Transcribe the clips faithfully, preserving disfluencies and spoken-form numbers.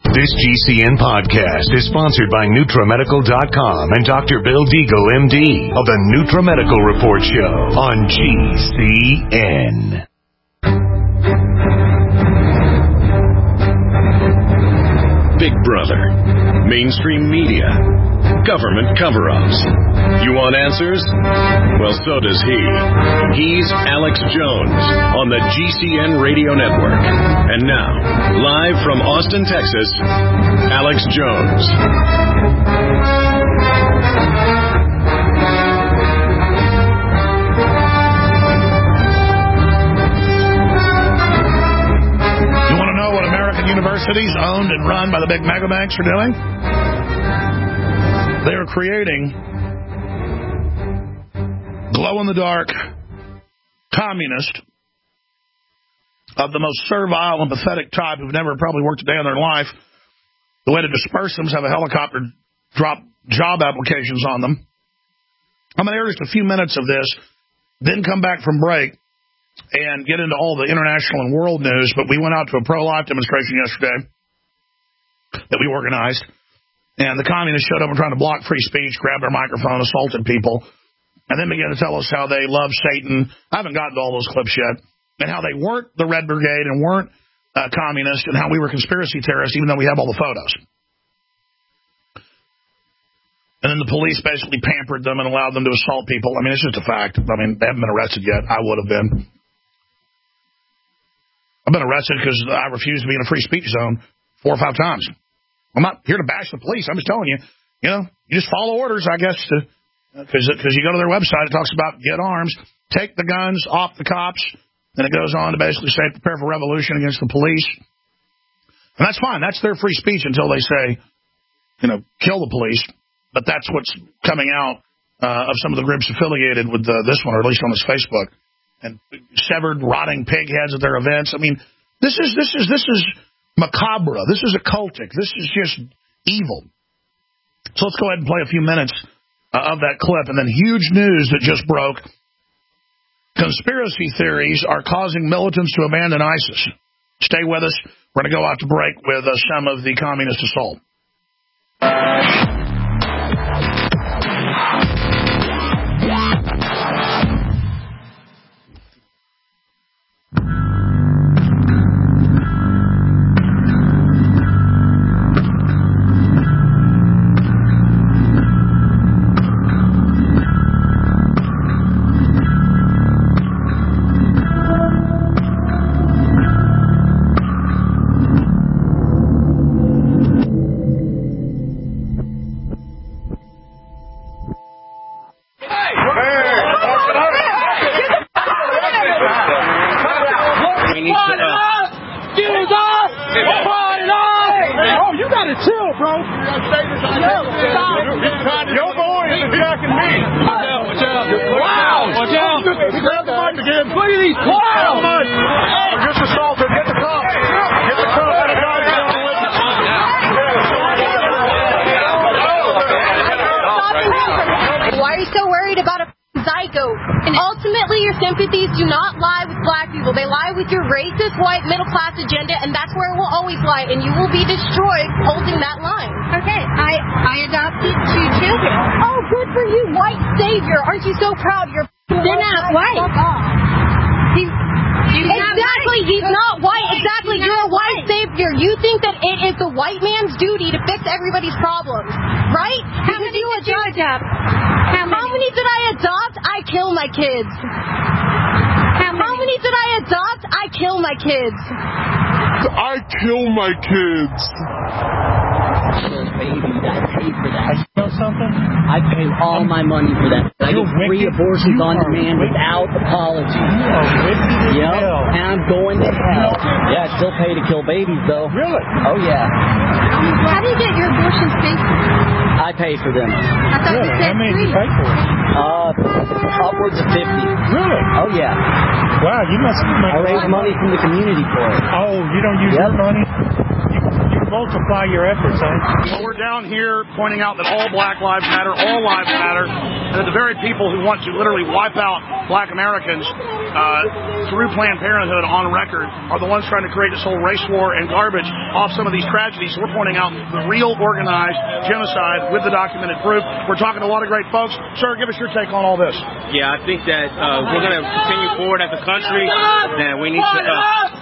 This G C N podcast is sponsored by NutraMedical dot com and Doctor Bill Deagle, M D, of the NutraMedical Report Show on G C N. Big Brother, mainstream media, government cover-ups. You want answers? Well, so does he. He's Alex Jones on the G C N Radio Network. And now, live from Austin, Texas, Alex Jones. Universities owned and run by the big mega banks are doing? They are creating glow-in-the-dark communists of the most servile and pathetic type who've never probably worked a day in their life. The way to disperse them is have a helicopter drop job applications on them. I'm going to air just a few minutes of this, then come back from break and get into all the international and world news, but we went out to a pro-life demonstration yesterday that we organized, and the communists showed up and trying to block free speech, grabbed our microphone, assaulted people, and then began to tell us how they love Satan. I haven't gotten to all those clips yet, and how they weren't the Red Brigade and weren't uh, communists, and how we were conspiracy terrorists, even though we have all the photos. And then the police basically pampered them and allowed them to assault people. I mean, it's just a fact. I mean, they haven't been arrested yet. I would have been. I've been arrested because I refused to be in a free speech zone four or five times. I'm not here to bash the police. I'm just telling you, you know, you just follow orders, I guess, because because you go to their website, it talks about get arms, take the guns off the cops, and it goes on to basically say prepare for revolution against the police. And that's fine. That's their free speech until they say, you know, kill the police. But that's what's coming out uh, of some of the groups affiliated with uh, this one, or at least on his Facebook. And severed, rotting pig heads at their events. I mean, this is this is this is macabre. This is occultic. This is just evil. So let's go ahead and play a few minutes uh, of that clip, and then huge news that just broke. Conspiracy theories are causing militants to abandon ISIS. Stay with us. We're going to go out to break with uh, some of the communist assault. And you will be destroyed holding that line. Okay, I, I adopted two children. Oh, good for you, white savior. Aren't you so proud? You're They're not white. He, exactly, he's not white. Exactly, you're a white savior. You think that it is the white man's duty to fix everybody's problems, right? How many did you adopt? How many? How many did I adopt? I kill my kids. How many? How many did I adopt? I kill my kids. I kill my kids. Babies, I pay for that. You know something? I pay all my money for that. I You're get free wicked. abortions You on demand wicked. without apology. You are wicked as Yep, hell. and I'm going to hell. Yeah, I still pay to kill babies, though. Really? Oh, yeah. How do you get your abortions paid for? I pay for them. I thought Really? you said How many do free. you pay for? Uh, upwards of fifty. Really? Oh, yeah. Wow, you must make I raise money from the community for it. Oh, you don't use Yep. your money? You, you multiply your efforts, huh? Well, we're down here pointing out that all black lives matter, all lives matter, and that the very people who want to literally wipe out black Americans uh, through Planned Parenthood on record are the ones trying to create this whole race war and garbage off some of these tragedies. So we're pointing out the real organized genocide with the documented proof. We're talking to a lot of great folks. Sir, give us your take on all this. Yeah, I think that uh, we're going to continue forward as a country, and we need to... Uh,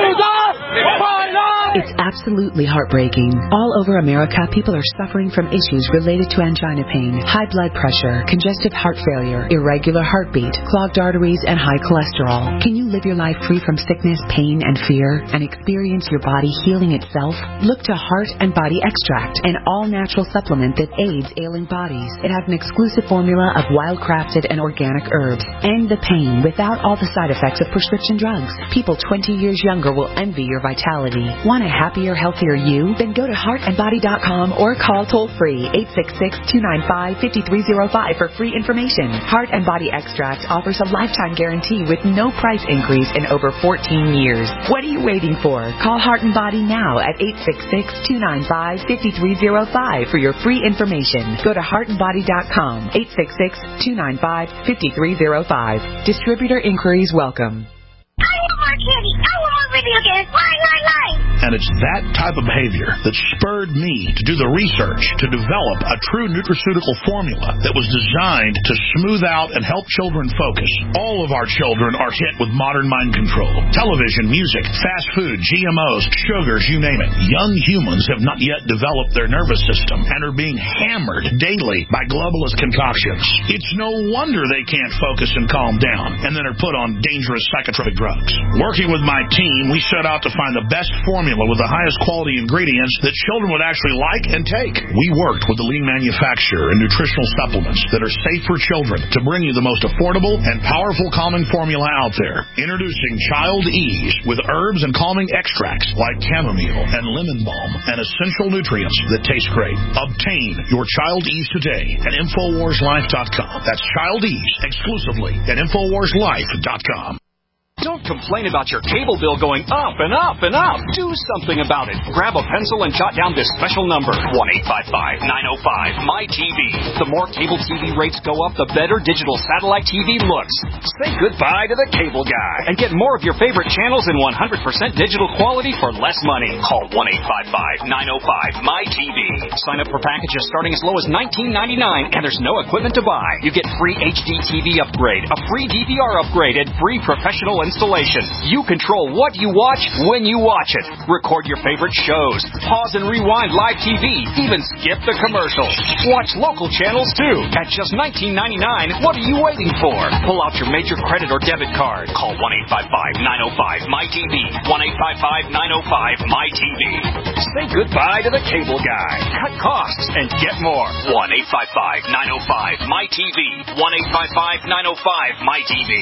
It's absolutely heartbreaking. All over America, people are suffering from issues related to angina pain, high blood pressure, congestive heart failure, irregular heartbeat, clogged arteries, and high cholesterol. Can you live your life free from sickness, pain, and fear, and experience your body healing itself? Look to Heart and Body Extract, an all-natural supplement that aids ailing bodies. It has an exclusive formula of wild-crafted and organic herbs. End the pain without all the side effects of prescription drugs. People twenty years younger will envy your vitality. Want a happier, healthier you? Then go to heart and body dot com or call toll-free eight six six, two nine five, five three zero five for free information. Heart and Body Extract offers a lifetime guarantee with no price increase in over fourteen years. What are you waiting for? Call Heart and Body now at eight six six, two nine five, five three zero five for your free information. Go to heart and body dot com, eight six six, two nine five, five three zero five. Distributor inquiries welcome. I want more candy. I want more video games. Line, line, line. And it's that type of behavior that spurred me to do the research to develop a true nutraceutical formula that was designed to smooth out and help children focus. All of our children are hit with modern mind control. Television, music, fast food, G M Os, sugars, you name it. Young humans have not yet developed their nervous system and are being hammered daily by globalist concoctions. It's no wonder they can't focus and calm down and then are put on dangerous psychotropic drugs. Working with my team, we set out to find the best formula with the highest quality ingredients that children would actually like and take. We worked with the leading manufacturer in nutritional supplements that are safe for children to bring you the most affordable and powerful calming formula out there. Introducing Child Ease with herbs and calming extracts like chamomile and lemon balm and essential nutrients that taste great. Obtain your Child Ease today at infowars life dot com. That's Child Ease exclusively at infowars life dot com. Don't complain about your cable bill going up and up and up. Do something about it. Grab a pencil and jot down this special number, one eight five five, nine oh five, M Y T V. The more cable T V rates go up, the better digital satellite T V looks. Say goodbye to the cable guy and get more of your favorite channels in one hundred percent digital quality for less money. Call one eight five five, nine oh five, M Y T V. Sign up for packages starting as low as nineteen ninety-nine, and there's no equipment to buy. You get free H D T V upgrade, a free D V R upgrade, and free professional installation. You control what you watch when you watch it. Record your favorite shows. Pause and rewind live T V. Even skip the commercials. Watch local channels too. At just nineteen ninety-nine, what are you waiting for? Pull out your major credit or debit card. Call one eight five five, nine oh five, M Y T V. one eight five five, nine oh five, M Y T V. Say goodbye to the cable guy. Cut costs and get more. one eight five five, nine oh five, M Y T V. one eight five five, nine oh five, M Y T V.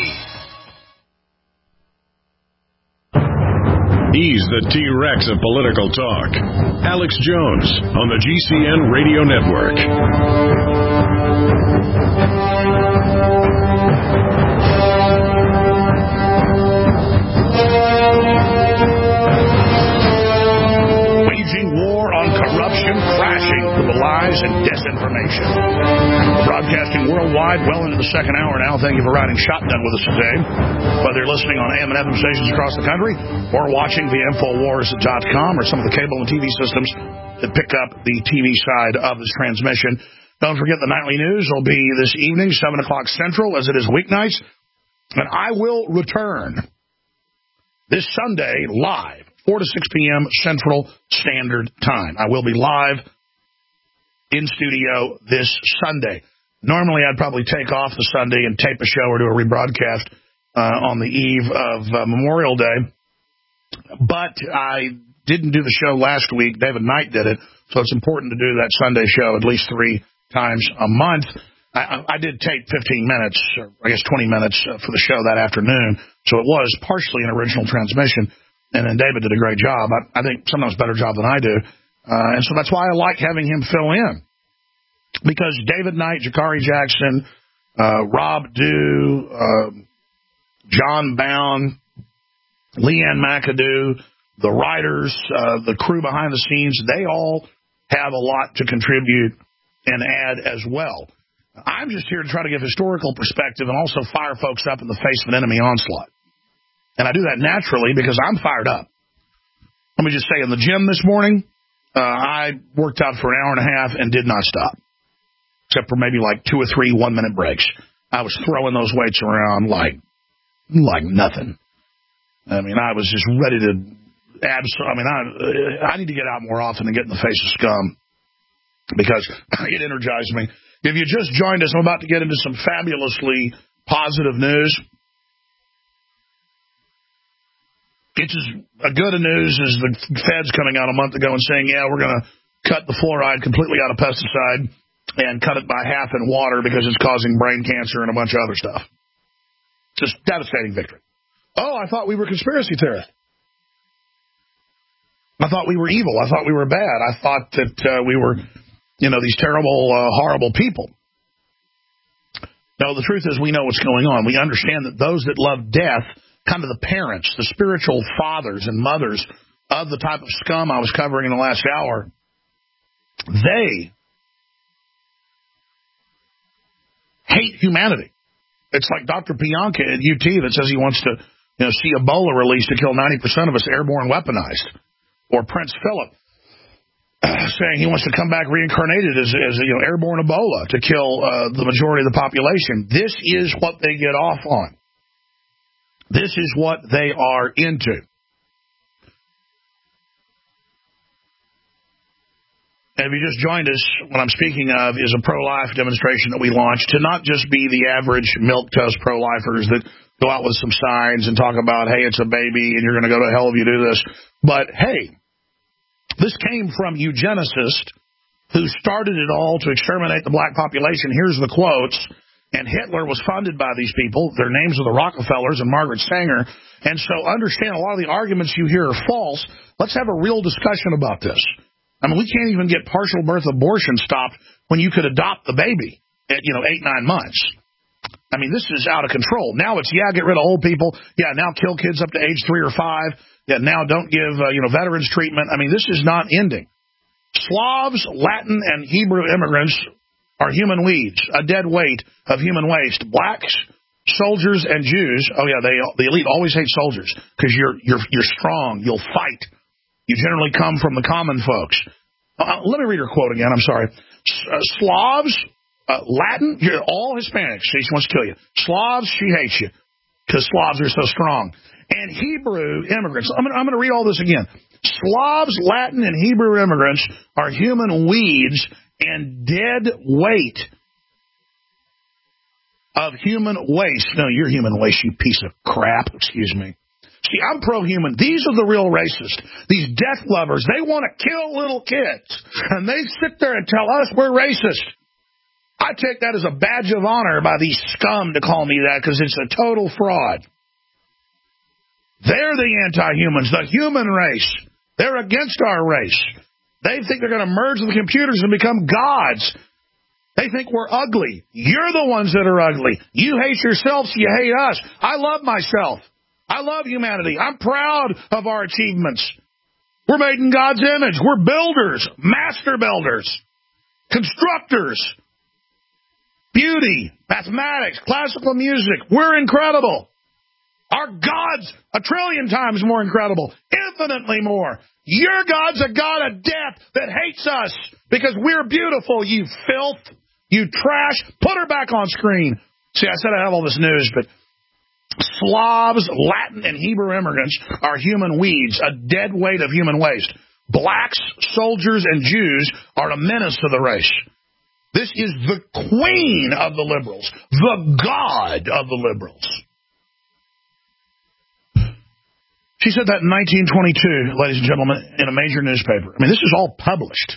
He's the T-Rex of political talk. Alex Jones on the G C N Radio Network. Waging war on corruption, crashing with the lies and disinformation. Broadcasting worldwide, well into the second hour now. Thank you for riding shotgun with us today. Whether you're listening on A M and F M stations across the country or watching via infowars dot com or some of the cable and T V systems that pick up the T V side of this transmission. Don't forget the nightly news will be this evening, seven o'clock Central, as it is weeknights. And I will return this Sunday live, four to six p.m. Central Standard Time. I will be live in studio this Sunday. Normally, I'd probably take off the Sunday and tape a show or do a rebroadcast uh, on the eve of uh, Memorial Day. But I didn't do the show last week. David Knight did it, so it's important to do that Sunday show at least three times a month. I, I did take fifteen minutes, or I guess twenty minutes uh, for the show that afternoon, so it was partially an original transmission, and then David did a great job. I, I think sometimes a better job than I do, uh, and so that's why I like having him fill in, because David Knight, Jakari Jackson, uh, Rob Dew, uh, John Bound, Leanne McAdoo, the writers, uh, the crew behind the scenes, they all have a lot to contribute and add as well. I'm just here to try to give historical perspective and also fire folks up in the face of an enemy onslaught. And I do that naturally because I'm fired up. Let me just say, in the gym this morning, uh, I worked out for an hour and a half and did not stop, except for maybe like two or three one-minute breaks. I was throwing those weights around like like nothing. I mean, I was just ready to abs- I mean, I, I need to get out more often and get in the face of scum because it energized me. If you just joined us, I'm about to get into some fabulously positive news. It's as good a news as the feds coming out a month ago and saying, yeah, we're going to cut the fluoride completely out of pesticide and cut it by half in water because it's causing brain cancer and a bunch of other stuff. Just devastating victory. Oh, I thought we were conspiracy theorists. I thought we were evil. I thought we were bad. I thought that uh, we were, you know, these terrible, uh, horrible people. No, the truth is we know what's going on. We understand that those that love death, kind of the parents, the spiritual fathers and mothers of the type of scum I was covering in the last hour, they hate humanity. It's like Doctor Bianca at U T that says he wants to, you know, see Ebola released to kill ninety percent of us airborne weaponized. Or Prince Philip saying he wants to come back reincarnated as, as you know, airborne Ebola to kill uh, the majority of the population. This is what they get off on. This is what they are into. And if you just joined us, what I'm speaking of is a pro-life demonstration that we launched to not just be the average milquetoast pro-lifers that go out with some signs and talk about, hey, it's a baby and you're going to go to hell if you do this. But, hey, this came from eugenicists who started it all to exterminate the black population. Here's the quotes. And Hitler was funded by these people. Their names are the Rockefellers and Margaret Sanger. And so understand a lot of the arguments you hear are false. Let's have a real discussion about this. I mean, we can't even get partial birth abortion stopped when you could adopt the baby at, you know, eight, nine months. I mean, this is out of control. Now it's, yeah, get rid of old people. Yeah, now kill kids up to age three or five. Yeah, now don't give, uh, you know, veterans treatment. I mean, this is not ending. Slavs, Latin, and Hebrew immigrants are human weeds, a dead weight of human waste. Blacks, soldiers, and Jews. Oh yeah, they the elite always hate soldiers because you're you're you're strong. You'll fight. You generally come from the common folks. Uh, let me read her quote again. I'm sorry. Uh, Slavs, uh, Latin, you're all Hispanics. She wants to kill you. Slavs, she hates you because Slavs are so strong. And Hebrew immigrants. I'm going I'm to read all this again. Slavs, Latin, and Hebrew immigrants are human weeds and dead weight of human waste. No, you're human waste, you piece of crap. Excuse me. See, I'm pro-human. These are the real racists. These death lovers, they want to kill little kids. And they sit there and tell us we're racist. I take that as a badge of honor by these scum to call me that because it's a total fraud. They're the anti-humans, the human race. They're against our race. They think they're going to merge with the computers and become gods. They think we're ugly. You're the ones that are ugly. You hate yourself, so you hate us. I love myself. I love humanity. I'm proud of our achievements. We're made in God's image. We're builders, master builders, constructors, beauty, mathematics, classical music. We're incredible. Our God's a trillion times more incredible, infinitely more. Your God's a God of death that hates us because we're beautiful, you filth, you trash. Put her back on screen. See, I said I have all this news, but Slavs, Latin, and Hebrew immigrants are human weeds, a dead weight of human waste. Blacks, soldiers, and Jews are a menace to the race. This is the queen of the liberals, the God of the liberals. She said that in nineteen twenty-two, ladies and gentlemen, in a major newspaper. I mean, this is all published.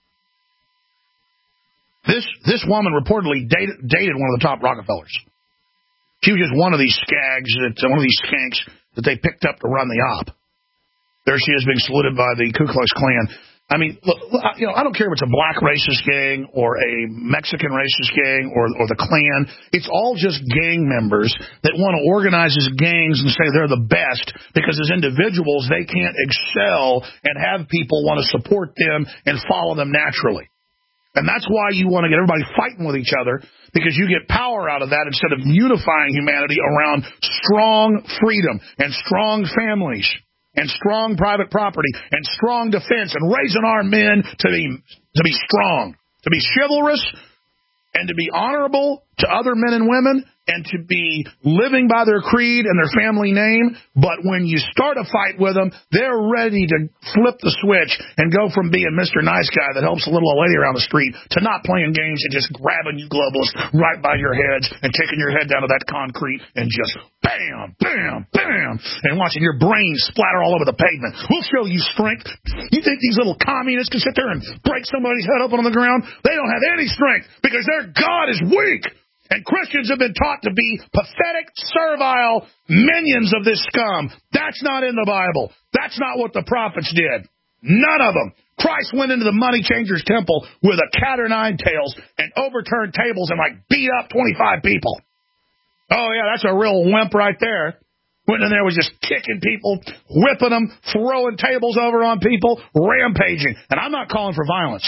This this woman reportedly dated, dated one of the top Rockefellers. She was just one of these skags, that, one of these skanks that they picked up to run the op. There she is being saluted by the Ku Klux Klan. I mean, look, you know, I don't care if it's a black racist gang or a Mexican racist gang or or the Klan. It's all just gang members that want to organize as gangs and say they're the best because as individuals they can't excel and have people want to support them and follow them naturally. And that's why you want to get everybody fighting with each other, because you get power out of that instead of unifying humanity around strong freedom and strong families and strong private property and strong defense and raising our men to be to be strong, to be chivalrous, and to be honorable to other men and women, and to be living by their creed and their family name. But when you start a fight with them, they're ready to flip the switch and go from being Mister Nice Guy that helps a little old lady around the street to not playing games and just grabbing you globalists right by your heads and taking your head down to that concrete and just bam, bam, bam, and watching your brains splatter all over the pavement. We'll show you strength. You think these little communists can sit there and break somebody's head open on the ground? They don't have any strength because their God is weak. And Christians have been taught to be pathetic, servile minions of this scum. That's not in the Bible. That's not what the prophets did. None of them. Christ went into the money changer's temple with a cat o' nine tails and overturned tables and like beat up twenty-five people. Oh, yeah, that's a real wimp right there. Went in there, was just kicking people, whipping them, throwing tables over on people, rampaging. And I'm not calling for violence.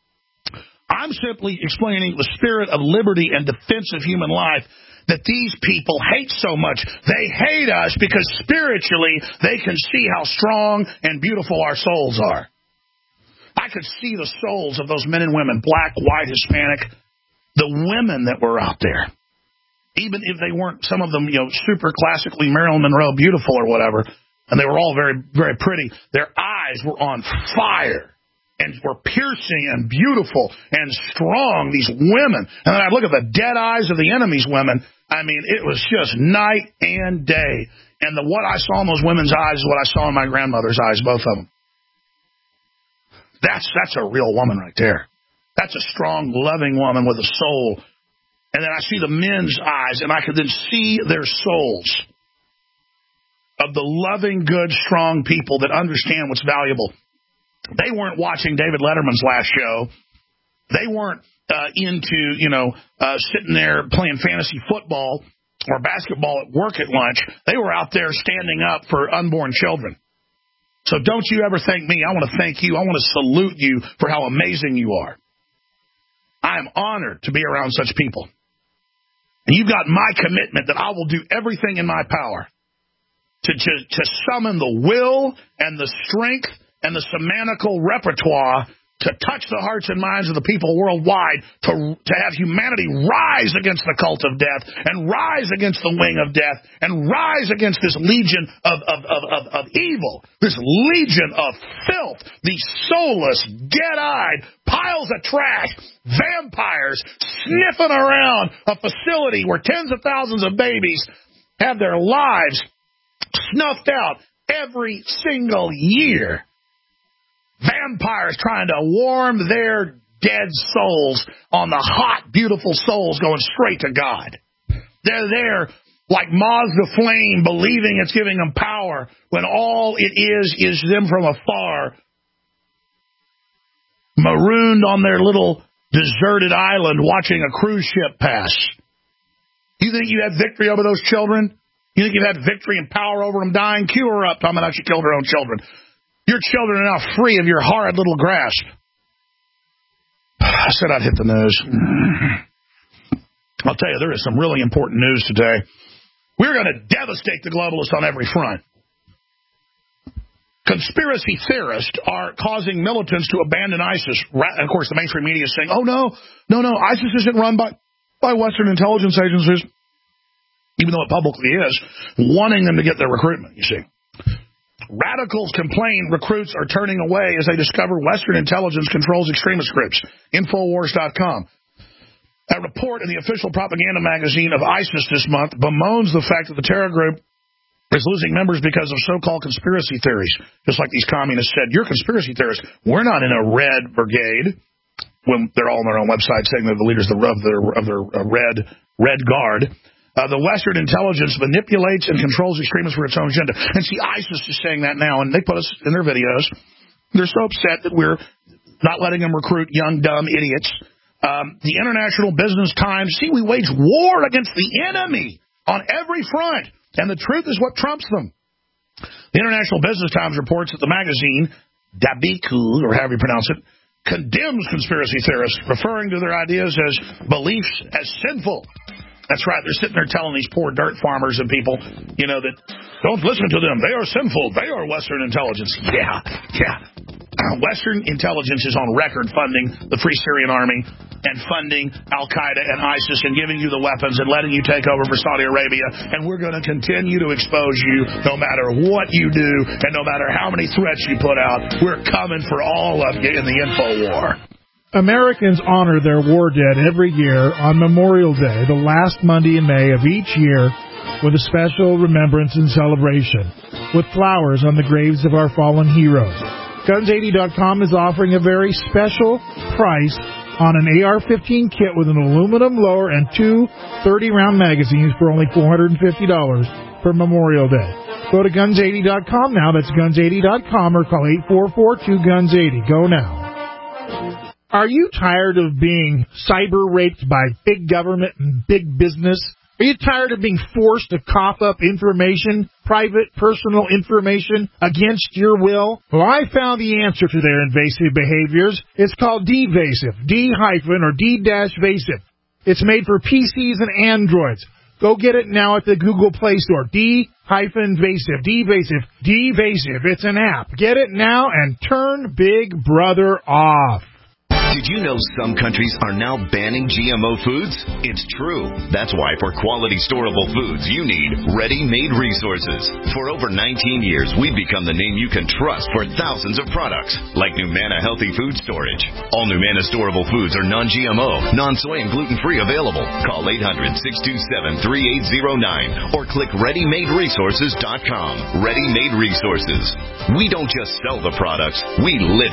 I'm simply explaining the spirit of liberty and defense of human life that these people hate so much. They hate us because spiritually they can see how strong and beautiful our souls are. I could see the souls of those men and women, black, white, Hispanic, the women that were out there. Even if they weren't, some of them, you know, super classically Marilyn Monroe beautiful or whatever, and they were all very, very pretty, their eyes were on fire. And were piercing and beautiful and strong, these women. And then I'd look at the dead eyes of the enemy's women. I mean, it was just night and day. And the what I saw in those women's eyes is what I saw in my grandmother's eyes, both of them. That's, that's a real woman right there. That's a strong, loving woman with a soul. And then I see the men's eyes, and I could then see their souls of the loving, good, strong people that understand what's valuable. They weren't watching David Letterman's last show. They weren't uh, into, you know, uh, sitting there playing fantasy football or basketball at work at lunch. They were out there standing up for unborn children. So don't you ever thank me. I want to thank you. I want to salute you for how amazing you are. I am honored to be around such people. And you've got my commitment that I will do everything in my power to, to, to summon the will and the strength and the semantical repertoire to touch the hearts and minds of the people worldwide, to to have humanity rise against the cult of death and rise against the wing of death and rise against this legion of, of, of, of, of evil, this legion of filth, these soulless, dead-eyed piles of trash, vampires sniffing around a facility where tens of thousands of babies have their lives snuffed out every single year. Vampires trying to warm their dead souls on the hot, beautiful souls going straight to God. They're there like moths to flame, believing it's giving them power, when all it is is them from afar, marooned on their little deserted island watching a cruise ship pass. You think you had victory over those children? You think you had victory and power over them dying? Cue her up, talking about she killed her own children. Your children are now free of your horrid little grasp. I said I'd hit the news. I'll tell you, there is some really important news today. We're going to devastate the globalists on every front. Conspiracy theorists are causing militants to abandon ISIS. Of course, the mainstream media is saying, oh, no, no, no, ISIS isn't run by, by Western intelligence agencies, even though it publicly is, wanting them to get their recruitment, you see. Radicals complain recruits are turning away as they discover Western intelligence controls extremist groups. Infowars dot com. A report in the official propaganda magazine of ISIS this month bemoans the fact that the terror group is losing members because of so-called conspiracy theories. Just like these communists said, you're conspiracy theorists. We're not in a red brigade, when they're all on their own website saying they're the leaders of their, of their uh, red, red guard. Uh, the Western intelligence manipulates and controls extremists for its own agenda. And see, ISIS is saying that now, and they put us in their videos. They're so upset that we're not letting them recruit young, dumb idiots. Um, the International Business Times, see, we wage war against the enemy on every front, and the truth is what trumps them. The International Business Times reports that the magazine, Dabiku, or however you pronounce it, condemns conspiracy theorists, referring to their ideas as beliefs as sinful. That's right. They're sitting there telling these poor dirt farmers and people, you know, that don't listen to them. They are sinful. They are Western intelligence. Yeah, yeah. Western intelligence is on record funding the Free Syrian Army and funding Al-Qaeda and ISIS and giving you the weapons and letting you take over for Saudi Arabia. And we're going to continue to expose you no matter what you do and no matter how many threats you put out. We're coming for all of you in the info war. Americans honor their war dead every year on Memorial Day, the last Monday in May of each year, with a special remembrance and celebration, with flowers on the graves of our fallen heroes. Guns eighty dot com is offering a very special price on an A R fifteen kit with an aluminum lower and two thirty-round magazines for only four hundred fifty dollars for Memorial Day. Go to guns eighty dot com now. That's guns eighty dot com or call eight four four two guns eighty. Go now. Are you tired of being cyber raped by big government and big business? Are you tired of being forced to cough up information, private, personal information, against your will? Well, I found the answer to their invasive behaviors. It's called D-Vasive, D-hyphen or D-Vasive. It's made for P Cs and Androids. Go get it now at the Google Play Store. D-Vasive, D-Vasive, D-Vasive. It's an app. Get it now and turn Big Brother off. Did you know some countries are now banning G M O foods? It's true. That's why for quality storable foods, you need ready-made resources. For over nineteen years, we've become the name you can trust for thousands of products, like Numana Healthy Food Storage. All Numana storable foods are non-G M O, non-soy, and gluten-free available. Call eight hundred, six two seven, three eight zero nine or click ready made resources dot com. Ready-Made Resources. We don't just sell the products, we live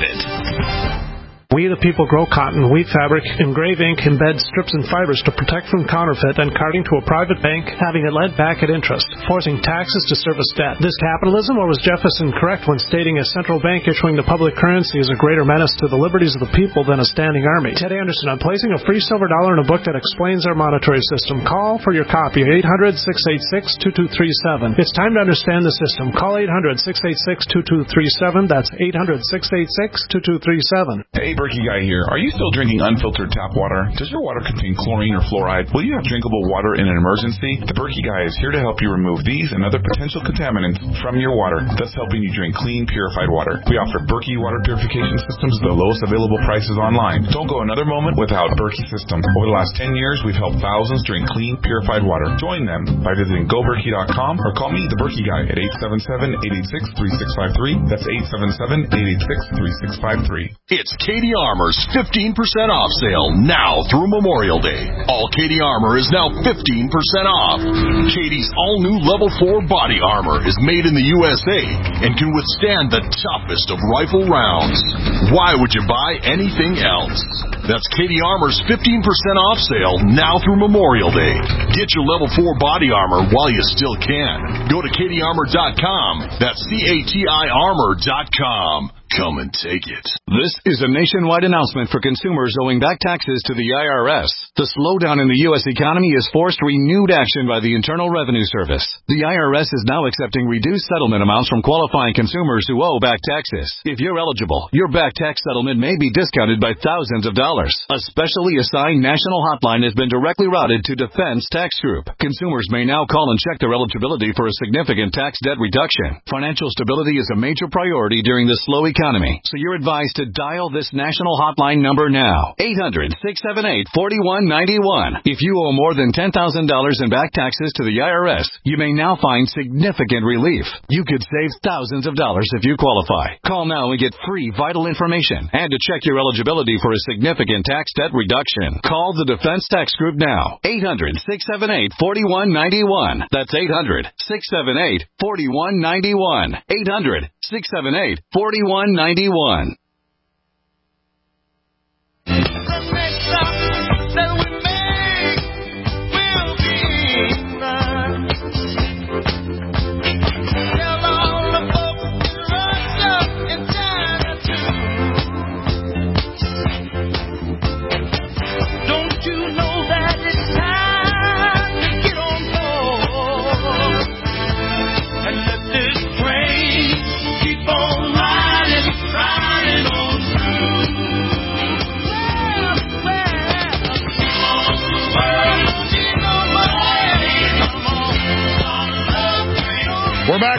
it. We the people grow cotton, weave fabric, engrave ink, embed strips and fibers to protect from counterfeit and carting to a private bank, having it lent back at interest, forcing taxes to service debt. This capitalism, or was Jefferson correct when stating a central bank issuing the public currency is a greater menace to the liberties of the people than a standing army? Ted Anderson, I'm placing a free silver dollar in a book that explains our monetary system. Call for your copy, eight hundred, six eight six, two two three seven. It's time to understand the system. Call eight hundred, six eight six, two two three seven. That's eight hundred, six eight six, two two three seven. Hey, Berkey Guy here. Are you still drinking unfiltered tap water? Does your water contain chlorine or fluoride? Will you have drinkable water in an emergency? The Berkey Guy is here to help you remove these and other potential contaminants from your water, thus helping you drink clean, purified water. We offer Berkey water purification systems at the lowest available prices online. Don't go another moment without Berkey system. Over the last ten years, we've helped thousands drink clean, purified water. Join them by visiting go berkey dot com or call me, the Berkey Guy, at eight seven seven, eight eight six, three six five three. That's eight seven seven, eight eight six, three six five three. It's Katie Armour's fifteen percent off sale now through Memorial Day. All Katie Armour is now fifteen percent off. Katie's all-new Level four body armor is made in the U S A and can withstand the toughest of rifle rounds. Why would you buy anything else? That's Katie Armour's fifteen percent off sale now through Memorial Day. Get your Level four body armor while you still can. Go to katie armor dot com. That's C A T I armor dot com. Come and take it. This is a nationwide announcement for consumers owing back taxes to the I R S. The slowdown in the U S economy has forced renewed action by the Internal Revenue Service. The I R S is now accepting reduced settlement amounts from qualifying consumers who owe back taxes. If you're eligible, your back tax settlement may be discounted by thousands of dollars. A specially assigned national hotline has been directly routed to Defense Tax Group. Consumers may now call and check their eligibility for a significant tax debt reduction. Financial stability is a major priority during this slow economy. Economy. So you're advised to dial this national hotline number now. eight hundred, six seven eight, four one nine one. If you owe more than ten thousand dollars in back taxes to the I R S, you may now find significant relief. You could save thousands of dollars if you qualify. Call now and get free vital information and to check your eligibility for a significant tax debt reduction. Call the Defense Tax Group now. eight hundred, six seven eight, four one nine one. That's eight hundred, six seven eight, four one nine one. eight hundred, six seven eight, four one nine one.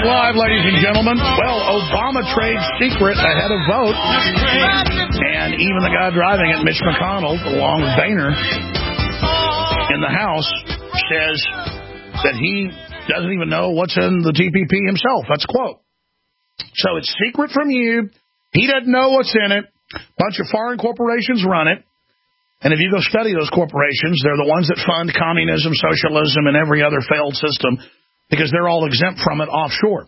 Live, ladies and gentlemen. Well, Obama trade secret ahead of vote. And even the guy driving it, Mitch McConnell, along with Boehner, in the House, says that he doesn't even know what's in the T P P himself. That's a quote. So it's secret from you. He doesn't know what's in it. A bunch of foreign corporations run it. And if you go study those corporations, they're the ones that fund communism, socialism, and every other failed system because they're all exempt from it offshore.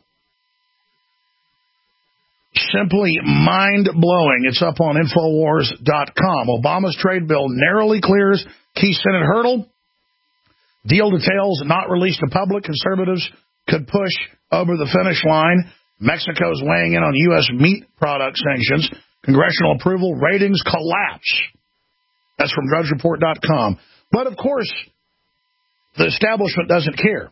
Simply mind-blowing. It's up on Infowars dot com. Obama's trade bill narrowly clears key Senate hurdle. Deal details not released to public. Conservatives could push over the finish line. Mexico's weighing in on U S meat product sanctions. Congressional approval. Ratings collapse. That's from Drudge Report dot com. But, of course, the establishment doesn't care.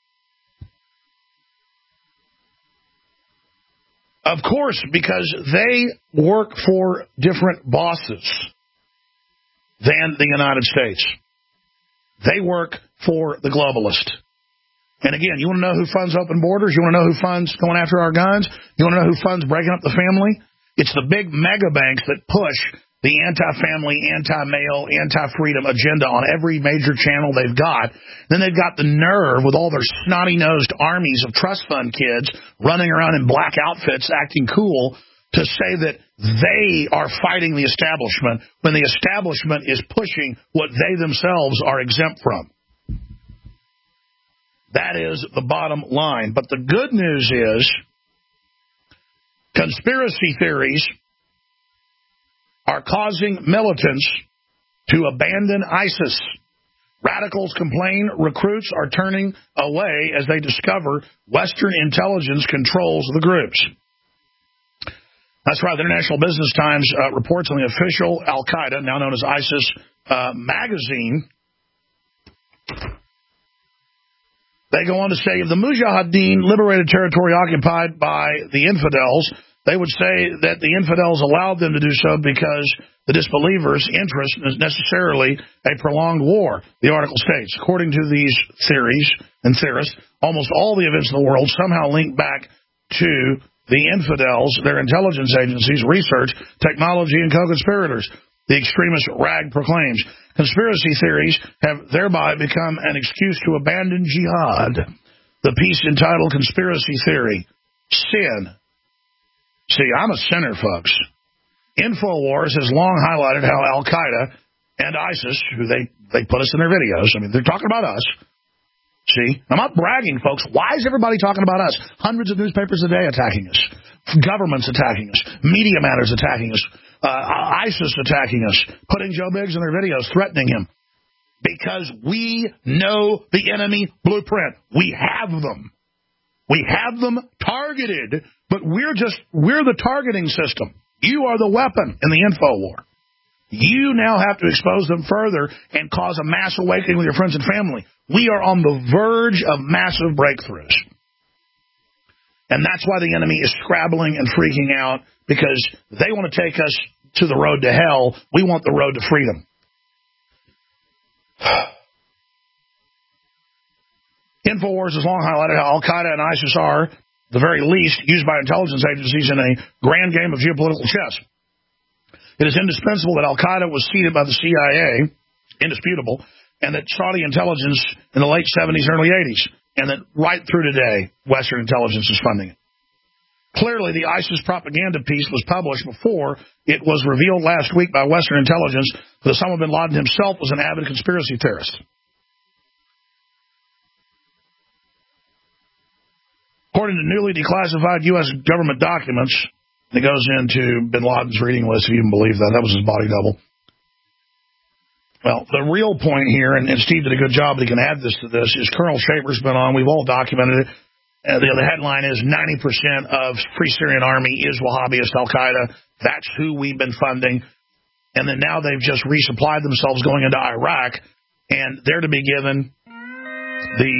Of course, because they work for different bosses than the United States. They work for the globalist. And again, you want to know who funds open borders? You want to know who funds going after our guns? You want to know who funds breaking up the family? It's the big mega banks that push the anti-family, anti-male, anti-freedom agenda on every major channel they've got. Then they've got the nerve with all their snotty-nosed armies of trust fund kids running around in black outfits acting cool to say that they are fighting the establishment when the establishment is pushing what they themselves are exempt from. That is the bottom line. But the good news is conspiracy theories are causing militants to abandon ISIS. Radicals complain recruits are turning away as they discover Western intelligence controls the groups. That's right. The International Business Times uh, reports on the official Al-Qaeda, now known as ISIS, uh, magazine. They go on to say, if the Mujahideen liberated territory occupied by the infidels, they would say that the infidels allowed them to do so because the disbelievers' interest is necessarily a prolonged war, the article states. According to these theories and theorists, almost all the events of the world somehow link back to the infidels, their intelligence agencies, research, technology, and co-conspirators. The extremist rag proclaims. Conspiracy theories have thereby become an excuse to abandon jihad. The piece entitled Conspiracy Theory, Sin. See, I'm a sinner, folks. InfoWars has long highlighted how Al-Qaeda and ISIS, who they, they put us in their videos, I mean, they're talking about us. See, I'm not bragging, folks. Why is everybody talking about us? Hundreds of newspapers a day attacking us. Governments attacking us. Media Matters attacking us. Uh, ISIS attacking us. Putting Joe Biggs in their videos, threatening him. Because we know the enemy blueprint. We have them. We have them targeted, but we're just, we're the targeting system. You are the weapon in the info war. You now have to expose them further and cause a mass awakening with your friends and family. We are on the verge of massive breakthroughs. And that's why the enemy is scrabbling and freaking out, because they want to take us to the road to hell. We want the road to freedom. InfoWars has long highlighted how Al-Qaeda and ISIS are, the very least, used by intelligence agencies in a grand game of geopolitical chess. It is indispensable that Al-Qaeda was seeded by the C I A, indisputable, and that Saudi intelligence in the late seventies, early eighties, and that right through today, Western intelligence is funding it. Clearly, the ISIS propaganda piece was published before it was revealed last week by Western intelligence that Osama bin Laden himself was an avid conspiracy theorist. According to newly declassified U S government documents, it goes into bin Laden's reading list, if you can believe that. That was his body double. Well, the real point here, and, and Steve did a good job, but he can add this to this, is Colonel Shaver's been on. We've all documented it. Uh, the, the headline is ninety percent of Free Syrian Army is Wahhabist Al-Qaeda. That's who we've been funding. And then now they've just resupplied themselves going into Iraq, and they're to be given the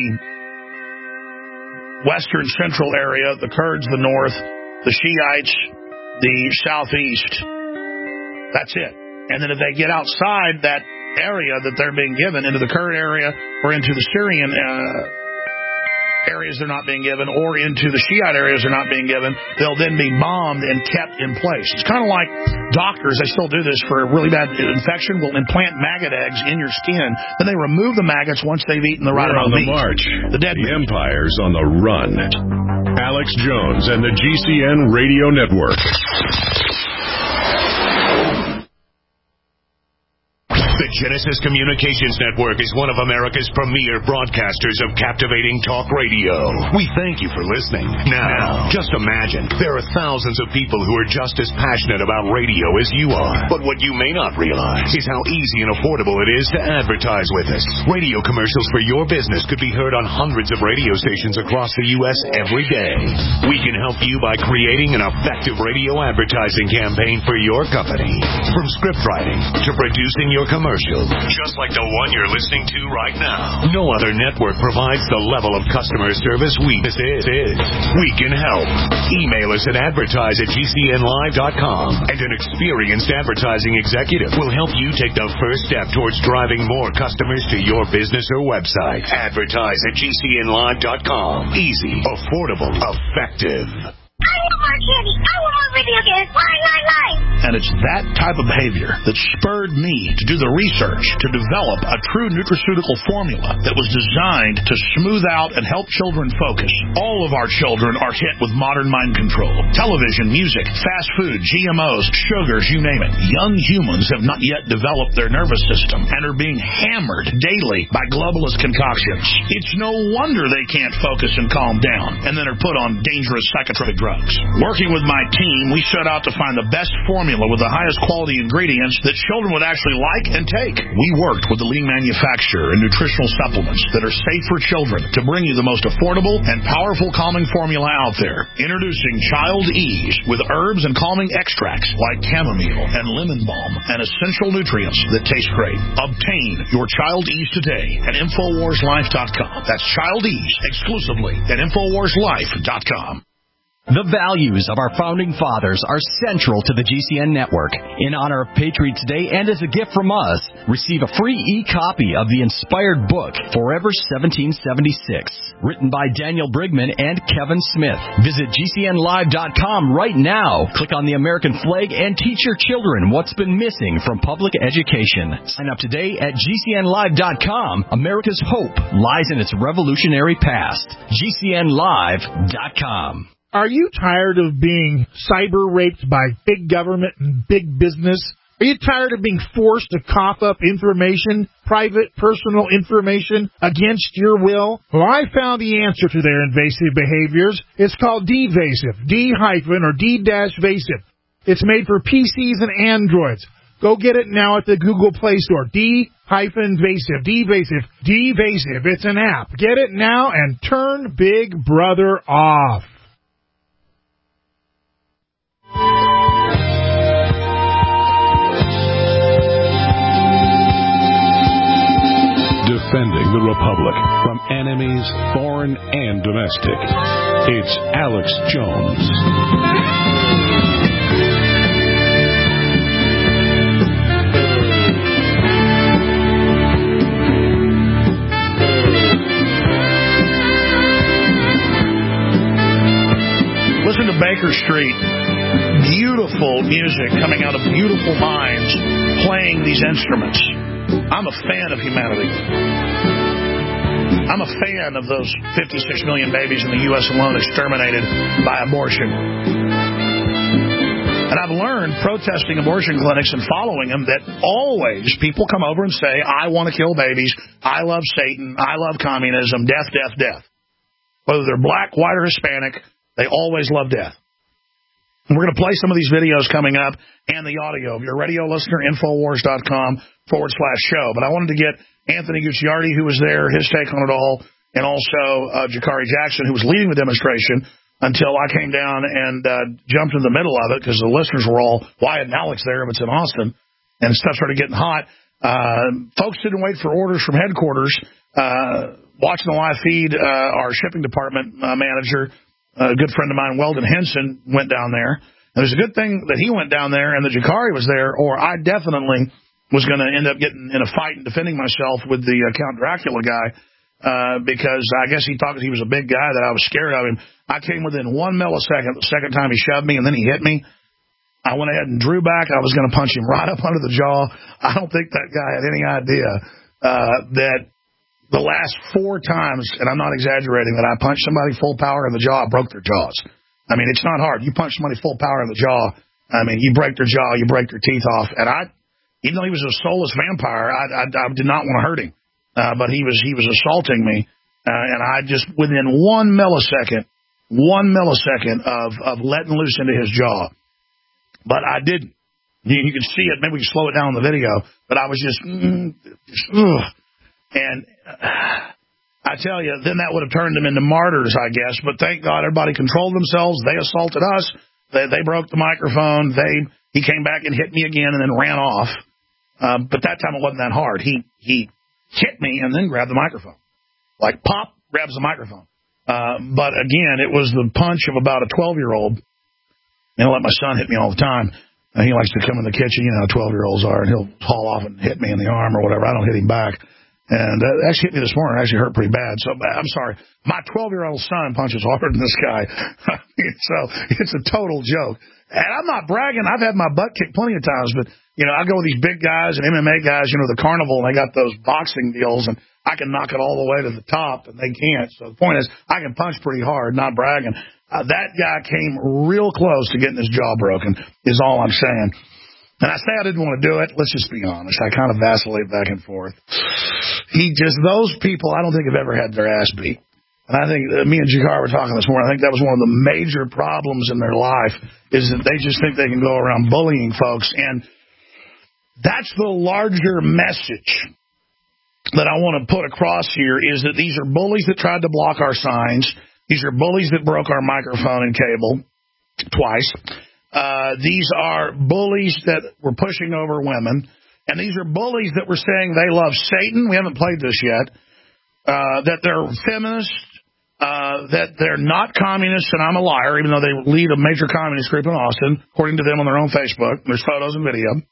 western central area, the Kurds, the north, the Shiites, the southeast. That's it. And then if they get outside that area that they're being given, into the Kurd area or into the Syrian uh, areas they're not being given or into the Shiite areas they're not being given, they'll then be bombed and kept in place. It's kind of like doctors, they still do this for a really bad infection, will implant maggot eggs in your skin. Then they remove the maggots once they've eaten the right We're amount on of the meat. march. The dead The meat. empire's on the run. Alex Jones and the G C N Radio Network. The Genesis Communications Network is one of America's premier broadcasters of captivating talk radio. We thank you for listening. Now, just imagine, there are thousands of people who are just as passionate about radio as you are. But what you may not realize is how easy and affordable it is to advertise with us. Radio commercials for your business could be heard on hundreds of radio stations across the U S every day. We can help you by creating an effective radio advertising campaign for your company. From script writing to producing your commercial. Just like the one you're listening to right now. No other network provides the level of customer service we this is. is. We can help. Email us at advertise at G C N live dot com, and an experienced advertising executive will help you take the first step towards driving more customers to your business or website. Advertise at G C N live dot com. Easy, affordable, effective. I want more candy. I want more video games. Why, why, why? And it's that type of behavior that spurred me to do the research to develop a true nutraceutical formula that was designed to smooth out and help children focus. All of our children are hit with modern mind control. Television, music, fast food, G M Os, sugars, you name it. Young humans have not yet developed their nervous system and are being hammered daily by globalist concoctions. It's no wonder they can't focus and calm down and then are put on dangerous psychotropic drugs. Working with my team, we set out to find the best formula with the highest quality ingredients that children would actually like and take. We worked with the leading manufacturer in nutritional supplements that are safe for children to bring you the most affordable and powerful calming formula out there. Introducing Child Ease with herbs and calming extracts like chamomile and lemon balm and essential nutrients that taste great. Obtain your Child Ease today at Infowars Life dot com. That's Child Ease exclusively at Infowars Life dot com. The values of our founding fathers are central to the G C N network. In honor of Patriots Day and as a gift from us, receive a free e-copy of the inspired book, Forever seventeen seventy-six, written by Daniel Brigman and Kevin Smith. Visit G C N live dot com right now. Click on the American flag and teach your children what's been missing from public education. Sign up today at G C N live dot com. America's hope lies in its revolutionary past. G C N live dot com. Are you tired of being cyber raped by big government and big business? Are you tired of being forced to cough up information, private, personal information, against your will? Well, I found the answer to their invasive behaviors. It's called D-Vasive, D-hyphen or D-Vasive. It's made for P Cs and Androids. Go get it now at the Google Play Store. D-Vasive, D-Vasive, D-Vasive. It's an app. Get it now and turn Big Brother off. Defending the Republic from enemies, foreign and domestic. It's Alex Jones. Listen to Baker Street. Beautiful music coming out of beautiful minds playing these instruments. I'm a fan of humanity. I'm a fan of those fifty-six million babies in the U S alone exterminated by abortion. And I've learned, protesting abortion clinics and following them, that always people come over and say, I want to kill babies, I love Satan, I love communism, death, death, death. Whether they're black, white, or Hispanic, they always love death. And we're going to play some of these videos coming up and the audio. If you're a radio listener, Infowars.com forward slash show. But I wanted to get Anthony Gucciardi, who was there, his take on it all, and also uh, Jakari Jackson, who was leading the demonstration, until I came down and uh, jumped in the middle of it because the listeners were all, why isn't Alex there if it's in Austin? And stuff started getting hot. Uh, folks didn't wait for orders from headquarters. Uh, watching the live feed, uh, our shipping department uh, manager, a good friend of mine, Weldon Henson, went down there. And it was a good thing that he went down there and that Jakari was there, or I definitely was going to end up getting in a fight and defending myself with the uh, Count Dracula guy. uh, because I guess he thought he was a big guy that I was scared of him. I came within one millisecond the second time he shoved me, and then he hit me. I went ahead and drew back. I was going to punch him right up under the jaw. I don't think that guy had any idea uh, that the last four times, and I'm not exaggerating, that I punched somebody full power in the jaw, I broke their jaws. I mean, it's not hard. You punch somebody full power in the jaw, I mean, you break their jaw, you break their teeth off. And I, even though he was a soulless vampire, I, I, I did not want to hurt him. Uh, but he was he was assaulting me, uh, and I just, within one millisecond, one millisecond of, of letting loose into his jaw. But I didn't. You, you can see it. Maybe we can slow it down in the video. But I was just, mm, just ugh. And uh, I tell you, then that would have turned them into martyrs, I guess. But thank God everybody controlled themselves. They assaulted us. They, they broke the microphone. They He came back and hit me again and then ran off. Uh, but that time it wasn't that hard. He, he hit me and then grabbed the microphone. Like pop, grabs the microphone. Uh, but again, it was the punch of about a twelve-year-old. You know, let my son hit me all the time. Uh, he likes to come in the kitchen, you know how twelve-year-olds are, and he'll haul off and hit me in the arm or whatever. I don't hit him back. And uh, it actually hit me this morning. It actually hurt pretty bad. So I'm sorry. My twelve-year-old son punches harder than this guy. So it's a total joke. And I'm not bragging. I've had my butt kicked plenty of times. But, you know, I go with these big guys and M M A guys, you know, the carnival, and they got those boxing deals, and I can knock it all the way to the top, and they can't. So the point is, I can punch pretty hard, not bragging. Uh, that guy came real close to getting his jaw broken, is all I'm saying. And I say I didn't want to do it. Let's just be honest. I kind of vacillate back and forth. He just, those people, I don't think have ever had their ass beat. And I think, uh, me and Jakar were talking this morning, I think that was one of the major problems in their life, is that they just think they can go around bullying folks. And that's the larger message that I want to put across here, is that these are bullies that tried to block our signs. These are bullies that broke our microphone and cable twice. Uh, these are bullies that were pushing over women. And these are bullies that were saying they love Satan. We haven't played this yet. Uh, that they're feminists. Uh, that they're not communists, and I'm a liar, even though they lead a major communist group in Austin, according to them on their own Facebook. There's photos and video.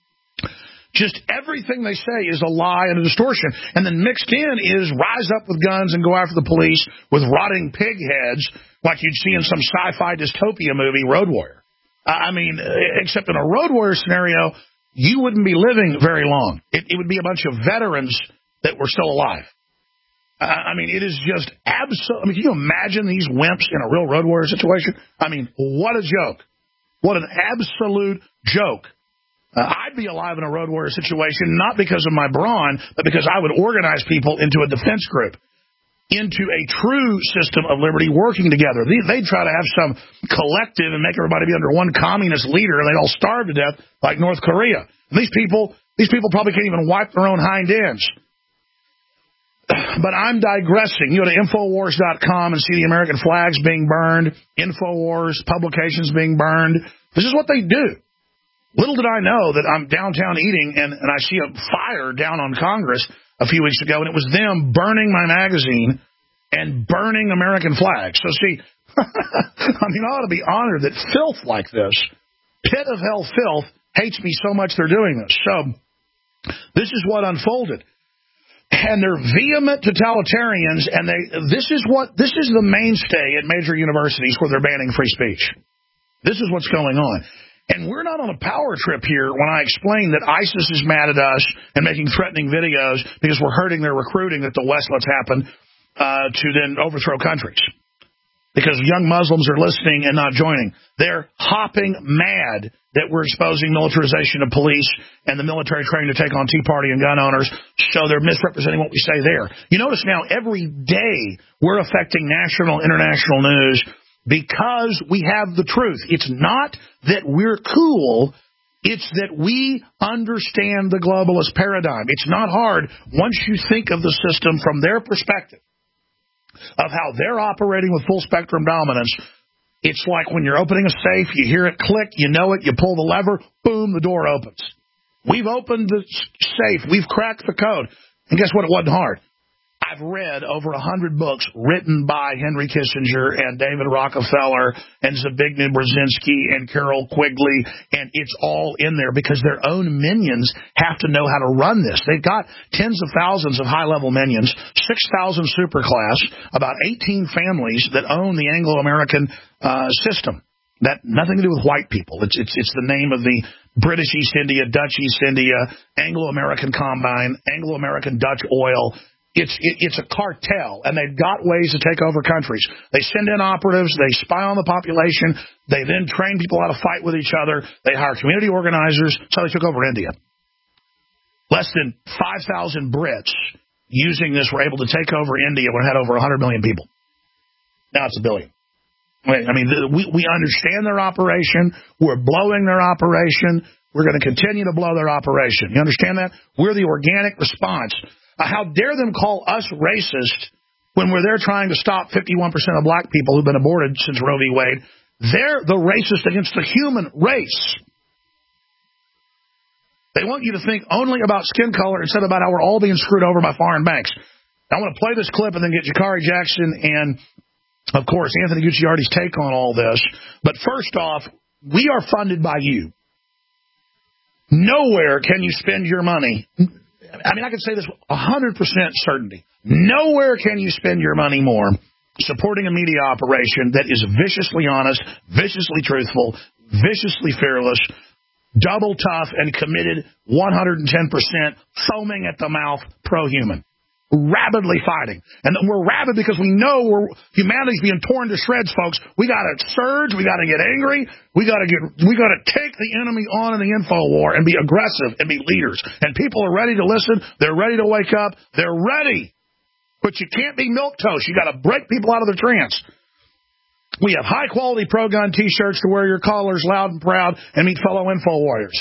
Just everything they say is a lie and a distortion. And then mixed in is rise up with guns and go after the police with rotting pig heads like you'd see in some sci-fi dystopia movie, Road Warrior. I mean, except in a Road Warrior scenario, you wouldn't be living very long. It, it would be a bunch of veterans that were still alive. Uh, I mean, it is just absolute. I mean, can you imagine these wimps in a real Road Warrior situation? I mean, what a joke. What an absolute joke. Uh, I'd be alive in a Road Warrior situation, not because of my brawn, but because I would organize people into a defense group, into a true system of liberty working together. They, they'd try to have some collective and make everybody be under one communist leader, and they'd all starve to death like North Korea. And these people, these people probably can't even wipe their own hind ends. But I'm digressing. You go to Infowars dot com and see the American flags being burned, Infowars publications being burned. This is what they do. Little did I know that I'm downtown eating, and, and I see a fire down on Congress a few weeks ago, and it was them burning my magazine and burning American flags. So, see, I mean, I ought to be honored that filth like this, pit of hell filth, hates me so much they're doing this. So this is what unfolded. And they're vehement totalitarians, and they this is what this is the mainstay at major universities where they're banning free speech. This is what's going on. And we're not on a power trip here when I explain that ISIS is mad at us and making threatening videos because we're hurting their recruiting that the West lets happen uh, to then overthrow countries. Because young Muslims are listening and not joining. They're hopping mad that we're exposing militarization of police and the military training to take on Tea Party and gun owners, so they're misrepresenting what we say there. You notice now every day we're affecting national, international news because we have the truth. It's not that we're cool. It's that we understand the globalist paradigm. It's not hard once you think of the system from their perspective of how they're operating with full spectrum dominance. It's like when you're opening a safe, you hear it click, you know it, you pull the lever, boom, the door opens. We've opened the safe. We've cracked the code. And guess what? It wasn't hard. I I've read over a hundred books written by Henry Kissinger and David Rockefeller and Zbigniew Brzezinski and Carol Quigley, and it's all in there because their own minions have to know how to run this. They've got tens of thousands of high-level minions, six thousand superclass, about eighteen families that own the Anglo-American uh, system. That nothing to do with white people. It's it's it's the name of the British East India, Dutch East India, Anglo-American Combine, Anglo-American Dutch Oil. It's it, it's a cartel, and they've got ways to take over countries. They send in operatives. They spy on the population. They then train people how to fight with each other. They hire community organizers. So they took over India. Less than five thousand Brits using this were able to take over India when it had over one hundred million people. Now it's a billion. I mean, we, we understand their operation. We're blowing their operation. We're going to continue to blow their operation. You understand that? We're the organic response. Uh, how dare them call us racist when we're there trying to stop fifty-one percent of black people who've been aborted since Roe v. Wade? They're the racist against the human race. They want you to think only about skin color instead of about how we're all being screwed over by foreign banks. I want to play this clip and then get Jakari Jackson and, of course, Anthony Gucciardi's take on all this. But first off, we are funded by you. Nowhere can you spend your money. I mean, I can say this with one hundred percent certainty. Nowhere can you spend your money more supporting a media operation that is viciously honest, viciously truthful, viciously fearless, double tough, and committed one hundred ten percent, foaming at the mouth, pro-human. Rabidly fighting. And we're rabid because we know we're, humanity's being torn to shreds, folks. We got to surge. We got to get angry. We got to get, we got to take the enemy on in the info war and be aggressive and be leaders. And people are ready to listen. They're ready to wake up. They're ready. But you can't be milquetoast. You got to break people out of their trance. We have high quality pro-gun t-shirts to wear your collars loud and proud and meet fellow info warriors.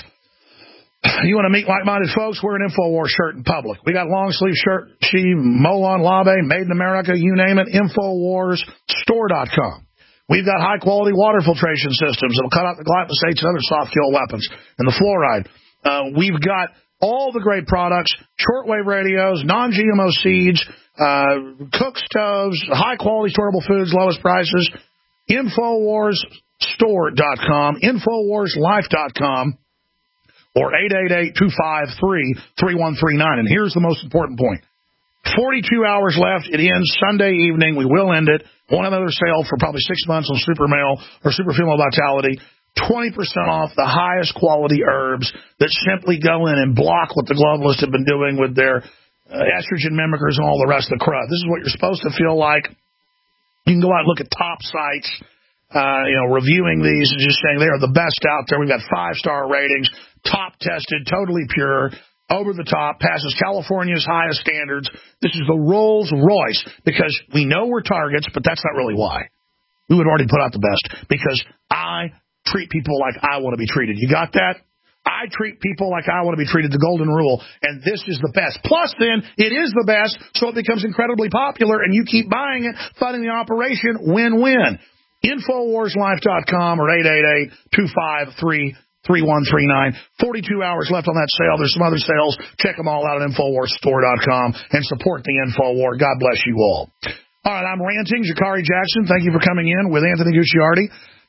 You want to meet like-minded folks? Wear an InfoWars shirt in public. We got long-sleeve shirt, She, Molon Labe, Made in America, you name it, Infowars Store dot com. We've got high-quality water filtration systems that will cut out the glyphosates and other soft-kill weapons and the fluoride. Uh, we've got all the great products, shortwave radios, non-G M O seeds, uh, cook stoves, high-quality storable foods, lowest prices, Infowars Store dot com, Infowars Life dot com. Or eight eight eight, two five three, three one three nine. And here's the most important point. forty-two hours left. It ends Sunday evening. We will end it. Won't have another sale for probably six months on Super Male or Super Female Vitality. twenty percent off the highest quality herbs that simply go in and block what the globalists have been doing with their uh, estrogen mimickers and all the rest of the crud. This is what you're supposed to feel like. You can go out and look at top sites. Uh, you know, reviewing these and just saying they are the best out there. We've got five-star ratings, top-tested, totally pure, over the top, passes California's highest standards. This is the Rolls Royce because we know we're targets, but that's not really why. We would already put out the best because I treat people like I want to be treated. You got that? I treat people like I want to be treated, the golden rule, and this is the best. Plus, then, it is the best, so it becomes incredibly popular, and you keep buying it, funding the operation, win-win. Infowars Life dot com or eight eight eight, two five three, three one three nine. forty-two hours left on that sale. There's some other sales. Check them all out at Infowars Store dot com and support the InfoWar. God bless you all. All right, I'm ranting. Jakari Jackson, thank you for coming in with Anthony Gucciardi.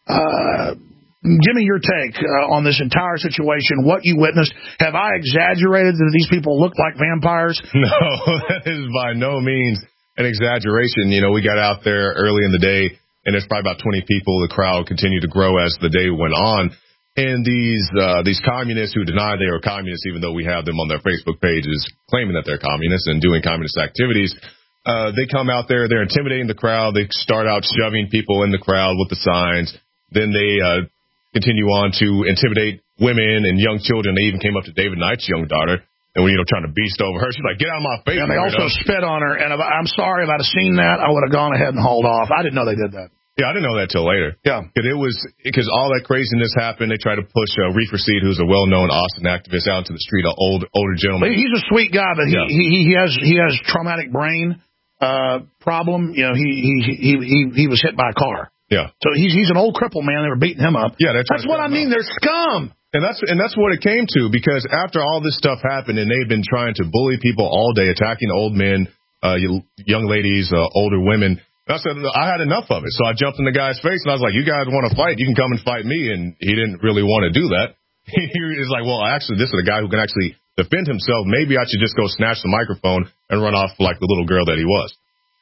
Uh, give me your take uh, on this entire situation, what you witnessed. Have I exaggerated that these people look like vampires? No, that is by no means an exaggeration. You know, we got out there early in the day, and there's probably about twenty people. The crowd continued to grow as the day went on. And these uh, these communists who deny they are communists, even though we have them on their Facebook pages claiming that they're communists and doing communist activities, uh, they come out there, they're intimidating the crowd. They start out shoving people in the crowd with the signs. Then they uh, continue on to intimidate women and young children. They even came up to David Knight's young daughter. And when, you know, trying to beast over her, she's like, get out of my face. And they also spit on her. And I'm sorry, if I'd have seen that, I would have gone ahead and hauled off. I didn't know they did that. Yeah, I didn't know that till later. Yeah. Because it was, because all that craziness happened. They tried to push uh, Reefer Seed, who's a well-known Austin activist, out into the street, an old, older gentleman. He's a sweet guy, but he, yeah. he, he has, he has traumatic brain, uh, problem. You know, he, he, he, he, he was hit by a car. Yeah. So he's, he's an old cripple, man. They were beating him up. Yeah, that's what I mean. They're scum. And that's and that's what it came to, because after all this stuff happened and they've been trying to bully people all day, attacking old men, uh, young ladies, uh, older women. And I said, I had enough of it. So I jumped in the guy's face, and I was like, you guys want to fight? You can come and fight me. And he didn't really want to do that. He was like, well, actually, this is a guy who can actually defend himself. Maybe I should just go snatch the microphone and run off like the little girl that he was.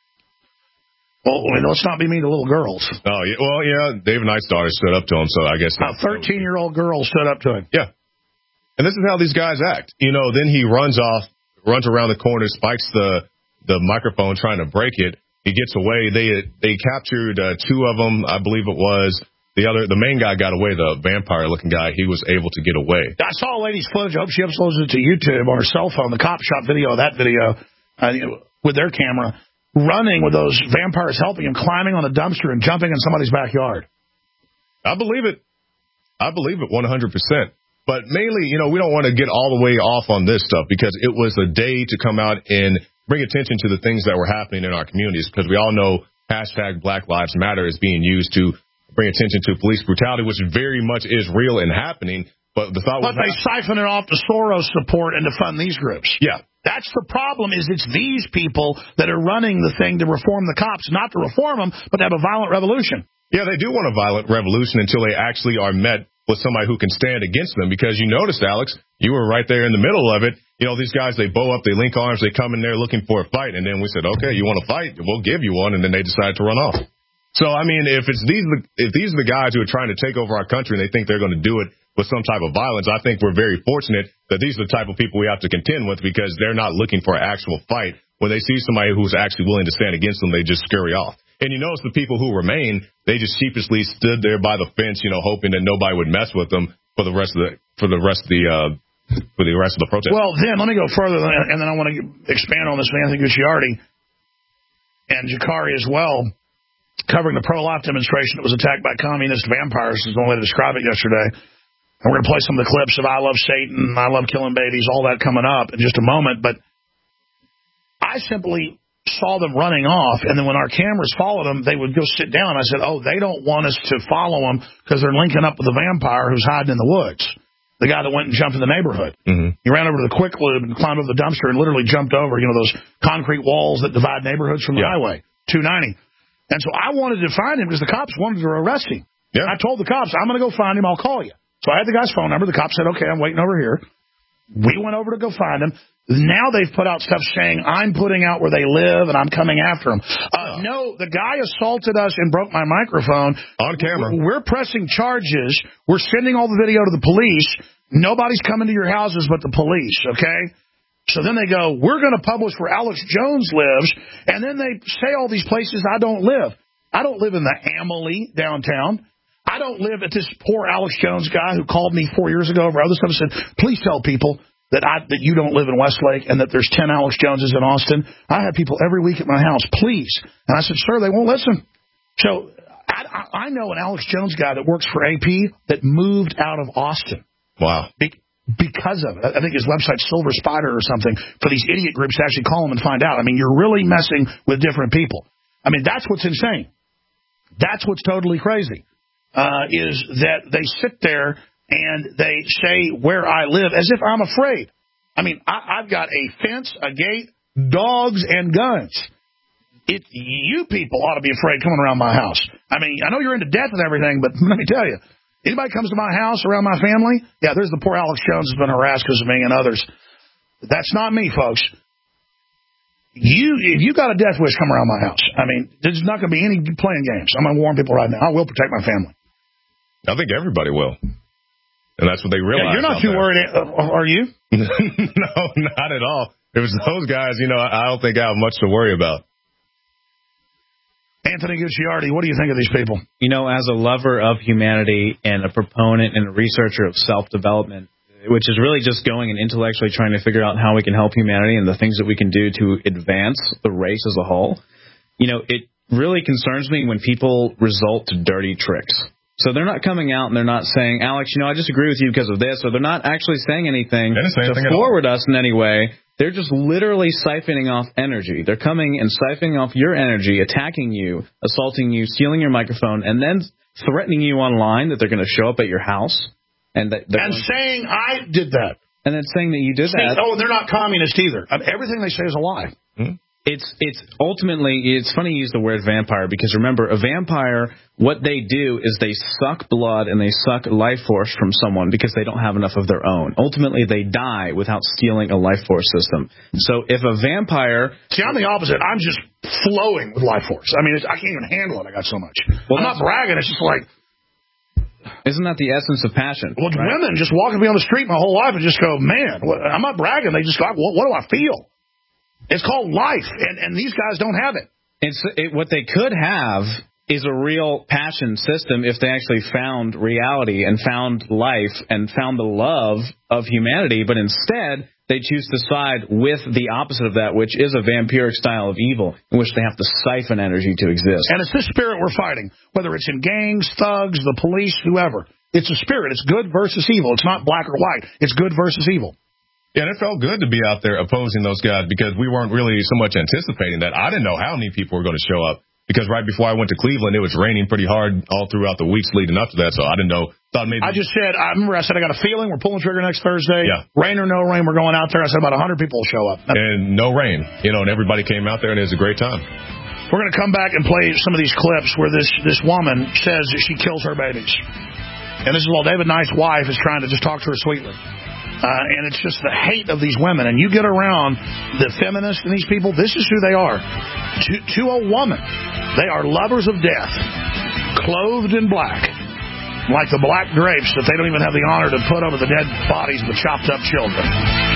Well, let's not be mean to little girls. Oh, yeah. Well, yeah, David Knight's daughter stood up to him, so I guess... A thirteen-year-old girl stood up to him. Yeah. And this is how these guys act. You know, then he runs off, runs around the corner, spikes the, the microphone trying to break it. He gets away. They they captured uh, two of them, I believe it was. The other, the main guy got away, the vampire-looking guy. He was able to get away. I saw a lady's footage. I hope she uploads it to YouTube on her cell phone, the cop shot video of that video uh, with their camera. Running with those vampires helping him, climbing on a dumpster and jumping in somebody's backyard. I believe it. I believe it one hundred percent. But mainly, you know, we don't want to get all the way off on this stuff because it was a day to come out and bring attention to the things that were happening in our communities because we all know hashtag Black Lives Matter is being used to bring attention to police brutality, which very much is real and happening. But the thought but was... But they siphon it off to Soros support and to fund these groups. Yeah. That's the problem, is it's these people that are running the thing to reform the cops, not to reform them, but to have a violent revolution. Yeah, they do want a violent revolution until they actually are met with somebody who can stand against them. Because you noticed, Alex, you were right there in the middle of it. You know, these guys, they bow up, they link arms, they come in there looking for a fight. And then we said, okay, you want to fight? We'll give you one. And then they decided to run off. So, I mean, if it's these, if these are the guys who are trying to take over our country and they think they're going to do it with some type of violence, I think we're very fortunate that these are the type of people we have to contend with because they're not looking for an actual fight. When they see somebody who's actually willing to stand against them, they just scurry off. And you notice the people who remain, they just sheepishly stood there by the fence, you know, hoping that nobody would mess with them for the rest of the for the rest of the uh, for the rest of the protest. Well, then let me go further, and then I want to expand on this with Anthony Gucciardi and Jakari as well, covering the pro-life demonstration that was attacked by communist vampires. Is the only way to describe it yesterday. And we're going to play some of the clips of I Love Satan, I Love Killing Babies, all that coming up in just a moment. But I simply saw them running off, and then when our cameras followed them, they would go sit down. I said, oh, they don't want us to follow them because they're linking up with the vampire who's hiding in the woods, the guy that went and jumped in the neighborhood. Mm-hmm. He ran over to the Quick Lube and climbed over the dumpster and literally jumped over, you know, those concrete walls that divide neighborhoods from the yeah. highway, two ninety. And so I wanted to find him because the cops wanted to arrest him. Yeah. I told the cops, I'm going to go find him. I'll call you. So I had the guy's phone number. The cop said, okay, I'm waiting over here. We went over to go find him. Now they've put out stuff saying I'm putting out where they live and I'm coming after them. Uh, no, the guy assaulted us and broke my microphone. On camera. We're pressing charges. We're sending all the video to the police. Nobody's coming to your houses but the police, okay? So then they go, we're going to publish where Alex Jones lives, and then they say all these places I don't live. I don't live in the Amalie downtown. I don't live at this poor Alex Jones guy who called me four years ago over other stuff and said, please tell people that I that you don't live in Westlake and that there's ten Alex Joneses in Austin. I have people every week at my house, please. And I said, sir, they won't listen. So I, I know an Alex Jones guy that works for A P that moved out of Austin. Wow. Be, because of it. I think his website's Silver Spider or something for these idiot groups to actually call them and find out. I mean, you're really messing with different people. I mean, that's what's insane. That's what's totally crazy. Uh, is that they sit there and they say where I live as if I'm afraid. I mean, I, I've got a fence, a gate, dogs, and guns. It, you people ought to be afraid coming around my house. I mean, I know you're into death and everything, but let me tell you, anybody comes to my house around my family, yeah, there's the poor Alex Jones who's been harassed because of me and others. That's not me, folks. You, if you got a death wish, come around my house. I mean, there's not going to be any playing games. I'm going to warn people right now. I will protect my family. I think everybody will. And that's what they realize. Yeah, you're not too there. worried, are you? No, not at all. If it's those guys, you know, I don't think I have much to worry about. Anthony Gucciardi, what do you think of these people? You know, as a lover of humanity and a proponent and a researcher of self-development, which is really just going and intellectually trying to figure out how we can help humanity and the things that we can do to advance the race as a whole, you know, it really concerns me when people resort to dirty tricks. So they're not coming out and they're not saying, Alex, you know, I disagree with you because of this, or they're not actually saying anything say to anything forward us in any way. They're just literally siphoning off energy. They're coming and siphoning off your energy, attacking you, assaulting you, stealing your microphone, and then threatening you online that they're going to show up at your house. And, that and saying I did that. And then saying that you did saying, that. Oh, they're not communist either. I mean, everything they say is a lie. Hmm? It's it's ultimately, it's funny you use the word vampire, because remember, a vampire, what they do is they suck blood and they suck life force from someone because they don't have enough of their own. Ultimately, they die without stealing a life force system. So if a vampire... See, I'm the opposite. I'm just flowing with life force. I mean, it's, I can't even handle it. I got so much. Well, I'm not bragging. It's just like... Isn't that the essence of passion? Well, right? Women just walking me on the street my whole life and just go, man, what, I'm not bragging. They just go, what, what do I feel? It's called life, and, and these guys don't have it. It's it, what they could have is a real passion system if they actually found reality and found life and found the love of humanity, but instead they choose to side with the opposite of that, which is a vampiric style of evil in which they have to siphon energy to exist. And it's this spirit we're fighting, whether it's in gangs, thugs, the police, whoever. It's a spirit. It's good versus evil. It's not black or white. It's good versus evil. Yeah, and it felt good to be out there opposing those guys because we weren't really so much anticipating that. I didn't know how many people were going to show up because right before I went to Cleveland, it was raining pretty hard all throughout the weeks leading up to that, so I didn't know. Thought maybe I just said, I remember I said I got a feeling we're pulling trigger next Thursday. Yeah. Rain or no rain, we're going out there. I said about one hundred people will show up. And no rain, you know, and everybody came out there, and it was a great time. We're going to come back and play some of these clips where this, this woman says that she kills her babies. And this is while David Knight's wife is trying to just talk to her sweetly. Uh, and it's just the hate of these women. And you get around the feminists and these people, this is who they are. To, to a woman, they are lovers of death, clothed in black, like the black drapes that they don't even have the honor to put over the dead bodies of the chopped up children.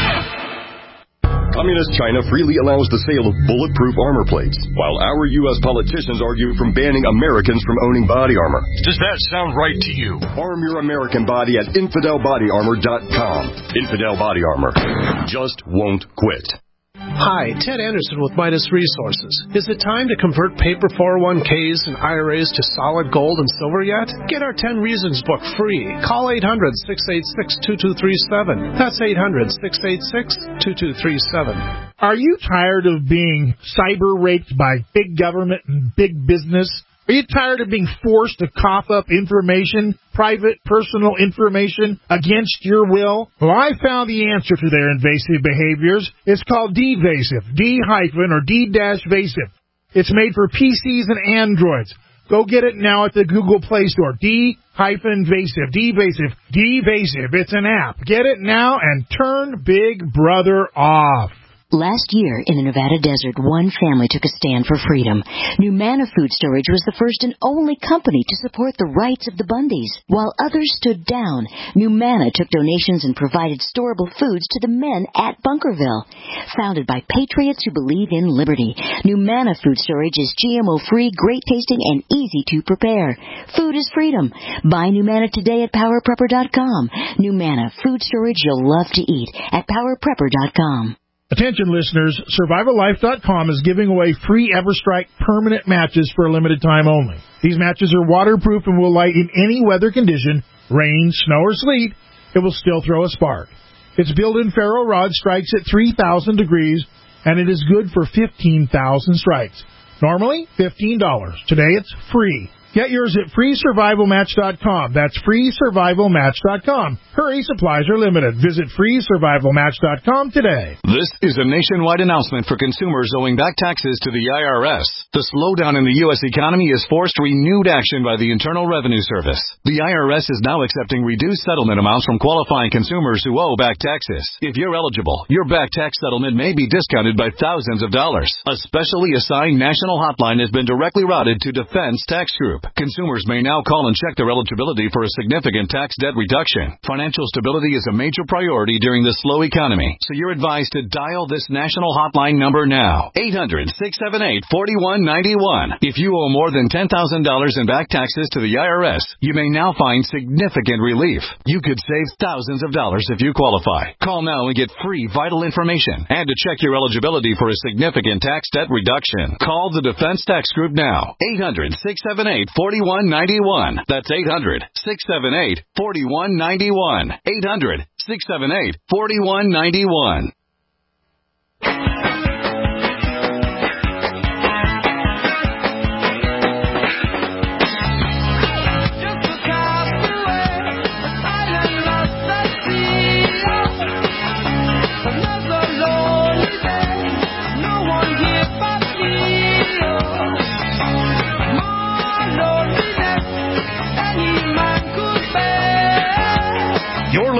Communist China freely allows the sale of bulletproof armor plates, while our U S politicians argue from banning Americans from owning body armor. Does that sound right to you? Arm your American body at infidel body armor dot com. Infidel Body Armor just won't quit. Hi, Ted Anderson with Midas Resources. Is it time to convert paper four oh one k's and I R As to solid gold and silver yet? Get our ten Reasons book free. Call eight hundred, six eight six, two two three seven. That's eight hundred, six eight six, two two three seven. Are you tired of being cyber raped by big government and big business? Are you tired of being forced to cough up information, private, personal information, against your will? Well, I found the answer to their invasive behaviors. It's called D-Vasive, D-hyphen or D-Vasive. It's made for P Cs and Androids. Go get it now at the Google Play Store. D-Vasive, D-Vasive, D-Vasive. It's an app. Get it now and turn Big Brother off. Last year, in the Nevada desert, one family took a stand for freedom. Numanna Food Storage was the first and only company to support the rights of the Bundys. While others stood down, Numanna took donations and provided storable foods to the men at Bunkerville. Founded by patriots who believe in liberty, Numanna Food Storage is G M O-free, great-tasting, and easy to prepare. Food is freedom. Buy Numanna today at power prepper dot com. Numanna Food Storage you'll love to eat at power prepper dot com. Attention listeners, survival life dot com is giving away free EverStrike permanent matches for a limited time only. These matches are waterproof and will light in any weather condition, rain, snow, or sleet. It will still throw a spark. Its built-in ferro rod strikes at three thousand degrees, and it is good for fifteen thousand strikes. Normally, fifteen dollars. Today, it's free. Get yours at free survival match dot com. That's free survival match dot com. Hurry, supplies are limited. Visit free survival match dot com today. This is a nationwide announcement for consumers owing back taxes to the I R S. The slowdown in the U S economy has forced renewed action by the Internal Revenue Service. The I R S is now accepting reduced settlement amounts from qualifying consumers who owe back taxes. If you're eligible, your back tax settlement may be discounted by thousands of dollars. A specially assigned national hotline has been directly routed to Defense Tax Group. Consumers may now call and check their eligibility for a significant tax debt reduction. Financial stability is a major priority during this slow economy, so you're advised to dial this national hotline number now. eight hundred, six seven eight, four one nine one. If you owe more than ten thousand dollars in back taxes to the I R S, you may now find significant relief. You could save thousands of dollars if you qualify. Call now and get free vital information and to check your eligibility for a significant tax debt reduction. Call the Defense Tax Group now. eight hundred, six seven eight, four one nine one. That's eight hundred, six seven eight, four one nine one. eight hundred, six seven eight, four one nine one. Another lonely day, no one here.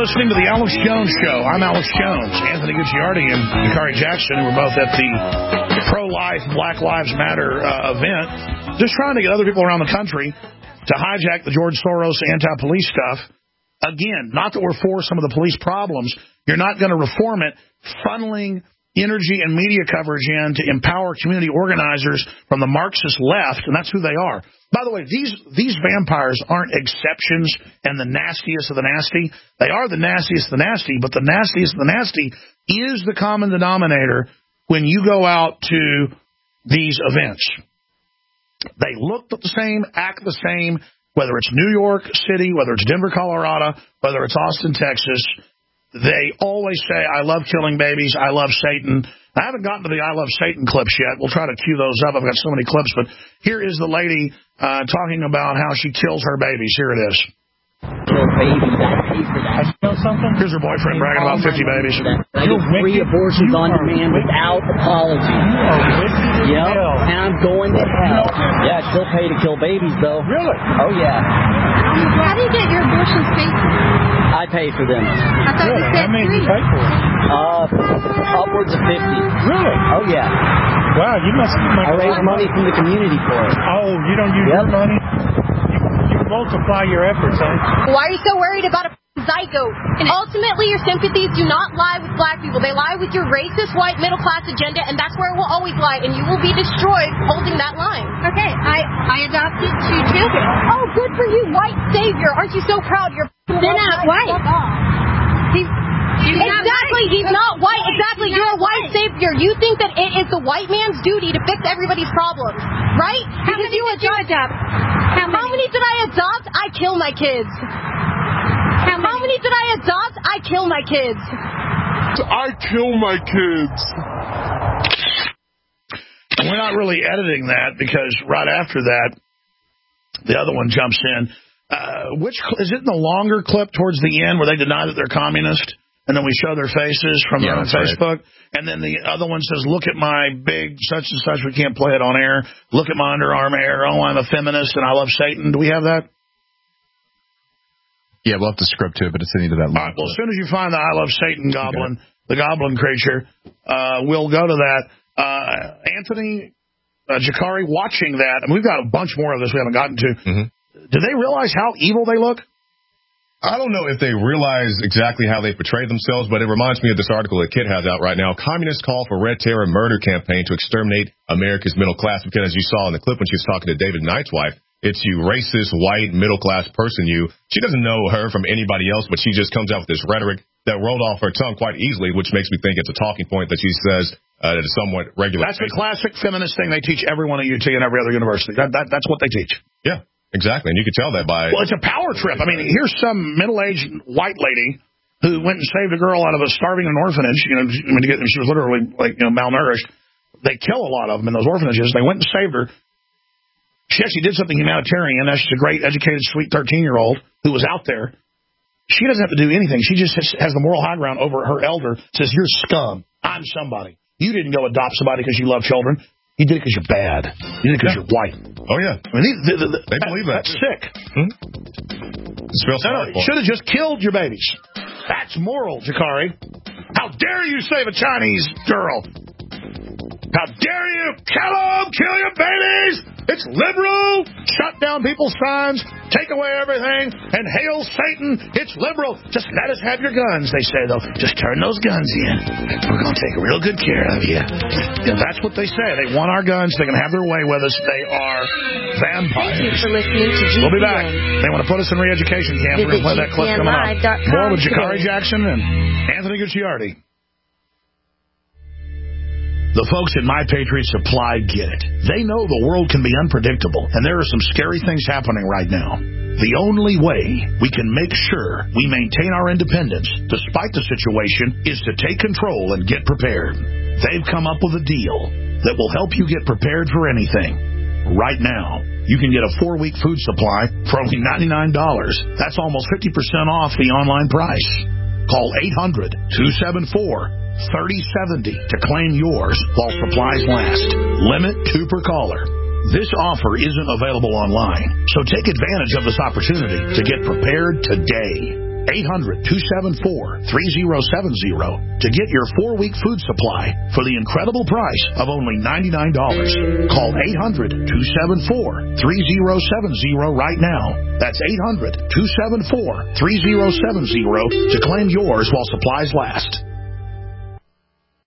listening to the Alex Jones Show. I'm Alex Jones. Anthony Gucciardi and Bakari Jackson, who were both at the pro-life Black Lives Matter uh, event, just trying to get other people around the country to hijack the George Soros anti-police stuff. Again, not that we're for some of the police problems. You're not going to reform it, funneling energy and media coverage in to empower community organizers from the Marxist left, and that's who they are. By the way, these these vampires aren't exceptions and the nastiest of the nasty. They are the nastiest of the nasty, but the nastiest of the nasty is the common denominator when you go out to these events. They look the same, act the same, whether it's New York City, whether it's Denver, Colorado, whether it's Austin, Texas. They always say, I love killing babies, I love Satan. I haven't gotten to the I love Satan clips yet. We'll try to cue those up. I've got so many clips, but here is the lady uh, talking about how she kills her babies. Here it is. Kill babies, I pay for that. You know something? Here's her boyfriend bragging about fifty babies. I get three abortions on demand without apology. You are wicked. Yep, and I'm going to hell. Yeah, I still pay to kill babies, though. Really? Oh, yeah. How do you get your abortions paid for? I pay for them. I thought you said How many do you three. pay for? Uh, upwards of fifty. Really? Oh, yeah. Wow, you must make I raise money from the community for it. Oh, you don't use Yep. your money? You, you multiply your efforts, huh? Why are you so worried about a zygote? And ultimately, your sympathies do not lie with black people. They lie with your racist, white, middle-class agenda, and that's where it will always lie, and you will be destroyed holding that line. Okay, I, I adopted two children. Oh, good for you, white savior. Aren't you so proud? You're then not white. He's, he's exactly, not he's not white. Exactly, you're a white savior. You think that it is the white man's duty to fix everybody's problems, right? How because many you did you adopt? How many? How many did I adopt? I kill my kids. How many? How many did I adopt? I kill my kids. I kill my kids. And we're not really editing that because right after that, the other one jumps in. Uh, which is it in the longer clip towards the end where they deny that they're communist, and then we show their faces from yeah, on Facebook, right. And then the other one says, "Look at my big such and such." We can't play it on air. Look at my underarm hair. Oh, I'm a feminist and I love Satan. Do we have that? Yeah, we'll have to script to it, but it's in either that. All right, well, as soon as you find the I love Satan goblin, the goblin creature, uh, we'll go to that. Uh, Anthony uh, Jakari watching that, and we've got a bunch more of this we haven't gotten to. Mm-hmm. Do they realize how evil they look? I don't know if they realize exactly how they portray themselves, but it reminds me of this article that Kid has out right now. Communists call for Red Terror murder campaign to exterminate America's middle class. Because as you saw in the clip when she was talking to David Knight's wife, it's you racist, white, middle-class person, you. She doesn't know her from anybody else, but she just comes out with this rhetoric that rolled off her tongue quite easily, which makes me think it's a talking point that she says uh, at a somewhat regular That's basis. The classic feminist thing they teach everyone at U T and every other university. That, that, that's what they teach. Yeah, exactly. And you can tell that by... Well, it's a power trip. I mean, here's some middle-aged white lady who went and saved a girl out of a starving an orphanage. You know, I mean, she was literally, like, you know, malnourished. They kill a lot of them in those orphanages. They went and saved her. She actually did something humanitarian. Now she's a great, educated, sweet thirteen-year-old who was out there. She doesn't have to do anything. She just has, has the moral high ground over her elder, says, you're scum. I'm somebody. You didn't go adopt somebody because you love children. You did it because you're bad. You did it because yeah. you're white. Oh, yeah. I mean, they, they, they, they believe that. That's sick. Hmm? No, no, you should have just killed your babies. That's moral, Jakari. How dare you save a Chinese girl? How dare you kill them, kill your babies? It's liberal. Shut down people's signs, take away everything, and hail Satan. It's liberal. Just let us have your guns, they say, though. Just turn those guns in. We're going to take real good care of you. And that's what they say. They want our guns. They can have their way with us. They are vampires. Thank you for listening to G C N. We'll be back. They want to put us in re-education camp. We're going to play that clip coming up. More with Jakari Jackson and Anthony Gucciardi. The folks at My Patriot Supply get it. They know the world can be unpredictable, and there are some scary things happening right now. The only way we can make sure we maintain our independence, despite the situation, is to take control and get prepared. They've come up with a deal that will help you get prepared for anything. Right now, you can get a four-week food supply for only ninety-nine dollars. That's almost fifty percent off the online price. Call eight hundred, two seven four, thirty seventy to claim yours while supplies last. Limit two per caller. This offer isn't available online, so take advantage of this opportunity to get prepared today. eight hundred, two seven four, three zero seven zero to get your four-week food supply for the incredible price of only ninety-nine dollars. Call eight hundred, two seven four, three zero seven zero right now. That's eight hundred, two seven four, three zero seven zero to claim yours while supplies last.